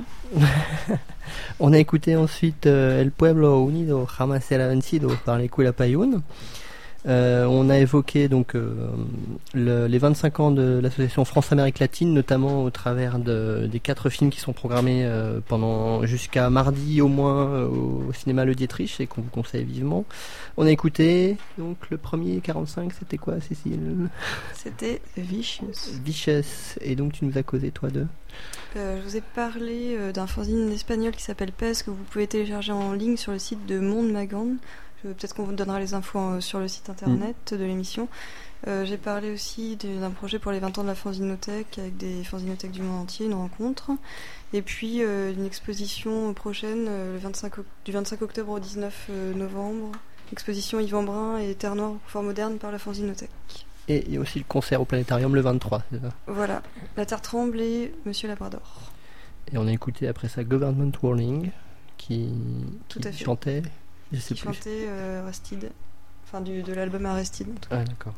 Speaker 2: On a écouté ensuite euh, El Pueblo Unido Jamás Será Vencido par les Quilapayún. Euh, on a évoqué donc euh, le- les vingt-cinq ans de l'association France-Amérique latine, notamment au travers de, des quatre films qui sont programmés euh, pendant jusqu'à mardi au moins euh, au cinéma Le Dietrich et qu'on vous conseille vivement. On a écouté donc le premier quarante-cinq, c'était quoi, Cécile?
Speaker 6: C'était Vicious.
Speaker 2: Vicious. Et donc tu nous as causé toi de
Speaker 6: Euh, je vous ai parlé euh, d'un fanzine espagnol qui s'appelle P E S que vous pouvez télécharger en ligne sur le site de Monde Magand. Je- Peut-être qu'on vous donnera les infos euh, sur le site internet de l'émission. Euh, J'ai parlé aussi de- d'un projet pour les vingt ans de la fanzinothèque avec des fanzinothèques du monde entier, une rencontre. Et puis euh, une exposition prochaine euh, le vingt-cinq, oc- du vingt-cinq octobre au dix-neuf euh, novembre. Exposition Yvan Brun et Terre Noire au Confort Moderne par la fanzinothèque.
Speaker 2: Et il y a aussi le concert au Planétarium le vingt-trois, c'est ça?
Speaker 6: Voilà, La Terre tremble et Monsieur Labrador.
Speaker 2: Et on a écouté après ça Government Warning qui,
Speaker 6: Tout
Speaker 2: qui
Speaker 6: à fait.
Speaker 2: chantait, je sais
Speaker 6: Qui
Speaker 2: plus.
Speaker 6: chantait euh, Aristide. Enfin, du, de l'album Aristide. en tout cas.
Speaker 2: Ah d'accord.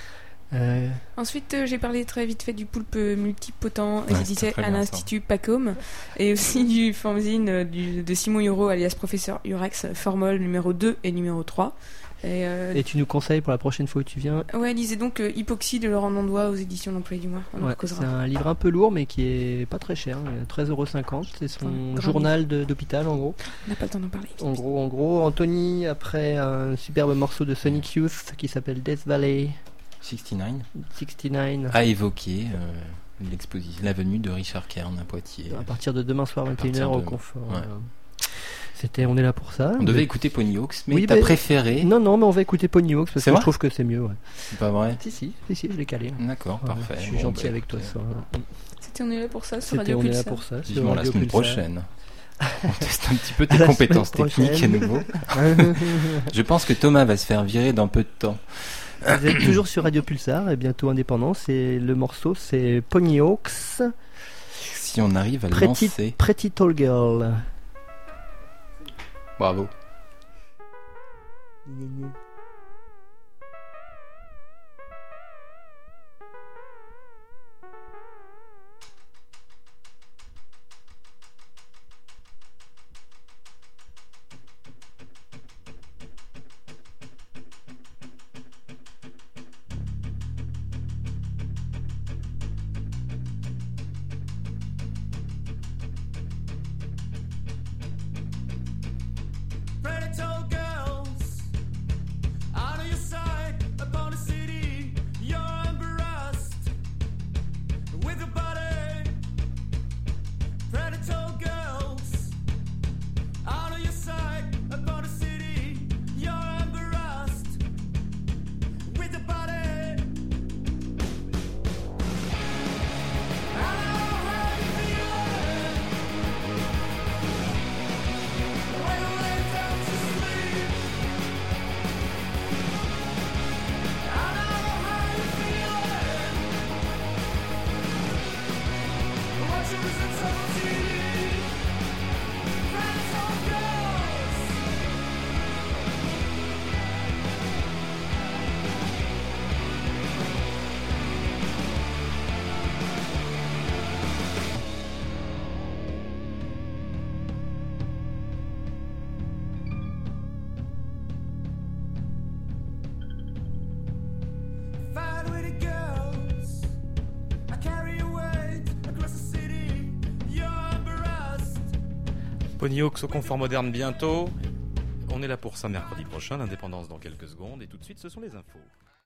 Speaker 2: Euh,
Speaker 3: Ensuite, euh, j'ai parlé très vite fait du poulpe multipotent
Speaker 4: Ouais,
Speaker 3: édité
Speaker 4: c'était très
Speaker 3: à
Speaker 4: bien,
Speaker 3: l'Institut Pacôme et aussi du fanzine euh, du, de Simon Huro alias Professeur Urex, Formol numéro deux et numéro trois. Et, euh,
Speaker 2: et tu nous conseilles pour la prochaine fois où tu viens.
Speaker 3: ouais, lisez donc euh, Hypoxie de Laurent Nandois aux éditions L'Employé du mois. On en
Speaker 2: Ouais,
Speaker 3: causera.
Speaker 2: c'est un livre un peu lourd mais qui est pas très cher, il est à treize euros cinquante. C'est son
Speaker 3: Enfin, grand
Speaker 2: journal de- d'hôpital en gros.
Speaker 3: On n'a pas le temps d'en parler.
Speaker 2: En gros, en gros, Anthony après un superbe morceau de Sonic Youth qui s'appelle Death Valley
Speaker 4: soixante-neuf
Speaker 2: soixante-neuf.
Speaker 4: a évoqué euh, l'exposition, la venue de Richard Kern à Poitiers.
Speaker 2: À partir de demain soir vingt et une
Speaker 4: partir
Speaker 2: heures au
Speaker 4: de-
Speaker 2: confort.
Speaker 4: ouais.
Speaker 2: euh, C'était, on est là pour ça.
Speaker 4: On
Speaker 2: Mais-
Speaker 4: devait écouter Ponyhawks, mais
Speaker 2: Oui,
Speaker 4: t'as
Speaker 2: mais-
Speaker 4: préféré.
Speaker 2: Non, non, mais on va écouter Ponyhawks parce
Speaker 4: C'est
Speaker 2: que
Speaker 4: vrai
Speaker 2: je trouve que c'est mieux. Ouais.
Speaker 4: C'est pas vrai.
Speaker 2: Si, si, si, si, je l'ai calé.
Speaker 4: D'accord,
Speaker 2: Ouais,
Speaker 4: parfait.
Speaker 2: Je suis
Speaker 4: Bon,
Speaker 2: gentil
Speaker 4: bah,
Speaker 2: avec toi
Speaker 4: écoutez,
Speaker 2: ce soir.
Speaker 3: C'était On est là pour ça sur
Speaker 2: C'était,
Speaker 3: Radio
Speaker 2: on est là
Speaker 3: Pulsar.
Speaker 2: pour ça. sur
Speaker 4: Vivement la
Speaker 2: Radio
Speaker 4: semaine
Speaker 2: Pulsar.
Speaker 4: prochaine. On teste un petit peu
Speaker 2: À
Speaker 4: tes
Speaker 2: la
Speaker 4: compétences
Speaker 2: semaine
Speaker 4: techniques à
Speaker 2: prochaine.
Speaker 4: nouveau. Je pense que Thomas va se faire virer dans peu de temps.
Speaker 2: Vous êtes toujours sur Radio Pulsar et bientôt indépendant. C'est le morceau, c'est Ponyhawks,
Speaker 4: Si on arrive à le
Speaker 2: Pretty,
Speaker 4: lancer.
Speaker 2: Pretty Tall Girl.
Speaker 4: Bravo.
Speaker 5: Pretty tall girls out of your sight upon the city. You're embarrassed with your body. Pretty tall girls out of your sight upon the city. You're embarrassed with your body. I know how you feel when you lay down to sleep. I know how you feel watching results on T V. Friends or girls. Fight with the girls. I carry your weight across the city. You're embarrassed.
Speaker 7: Ponyhawks au confort moderne bientôt. On est là pour ça mercredi prochain, l'indépendance dans quelques secondes, et tout de suite ce sont les infos.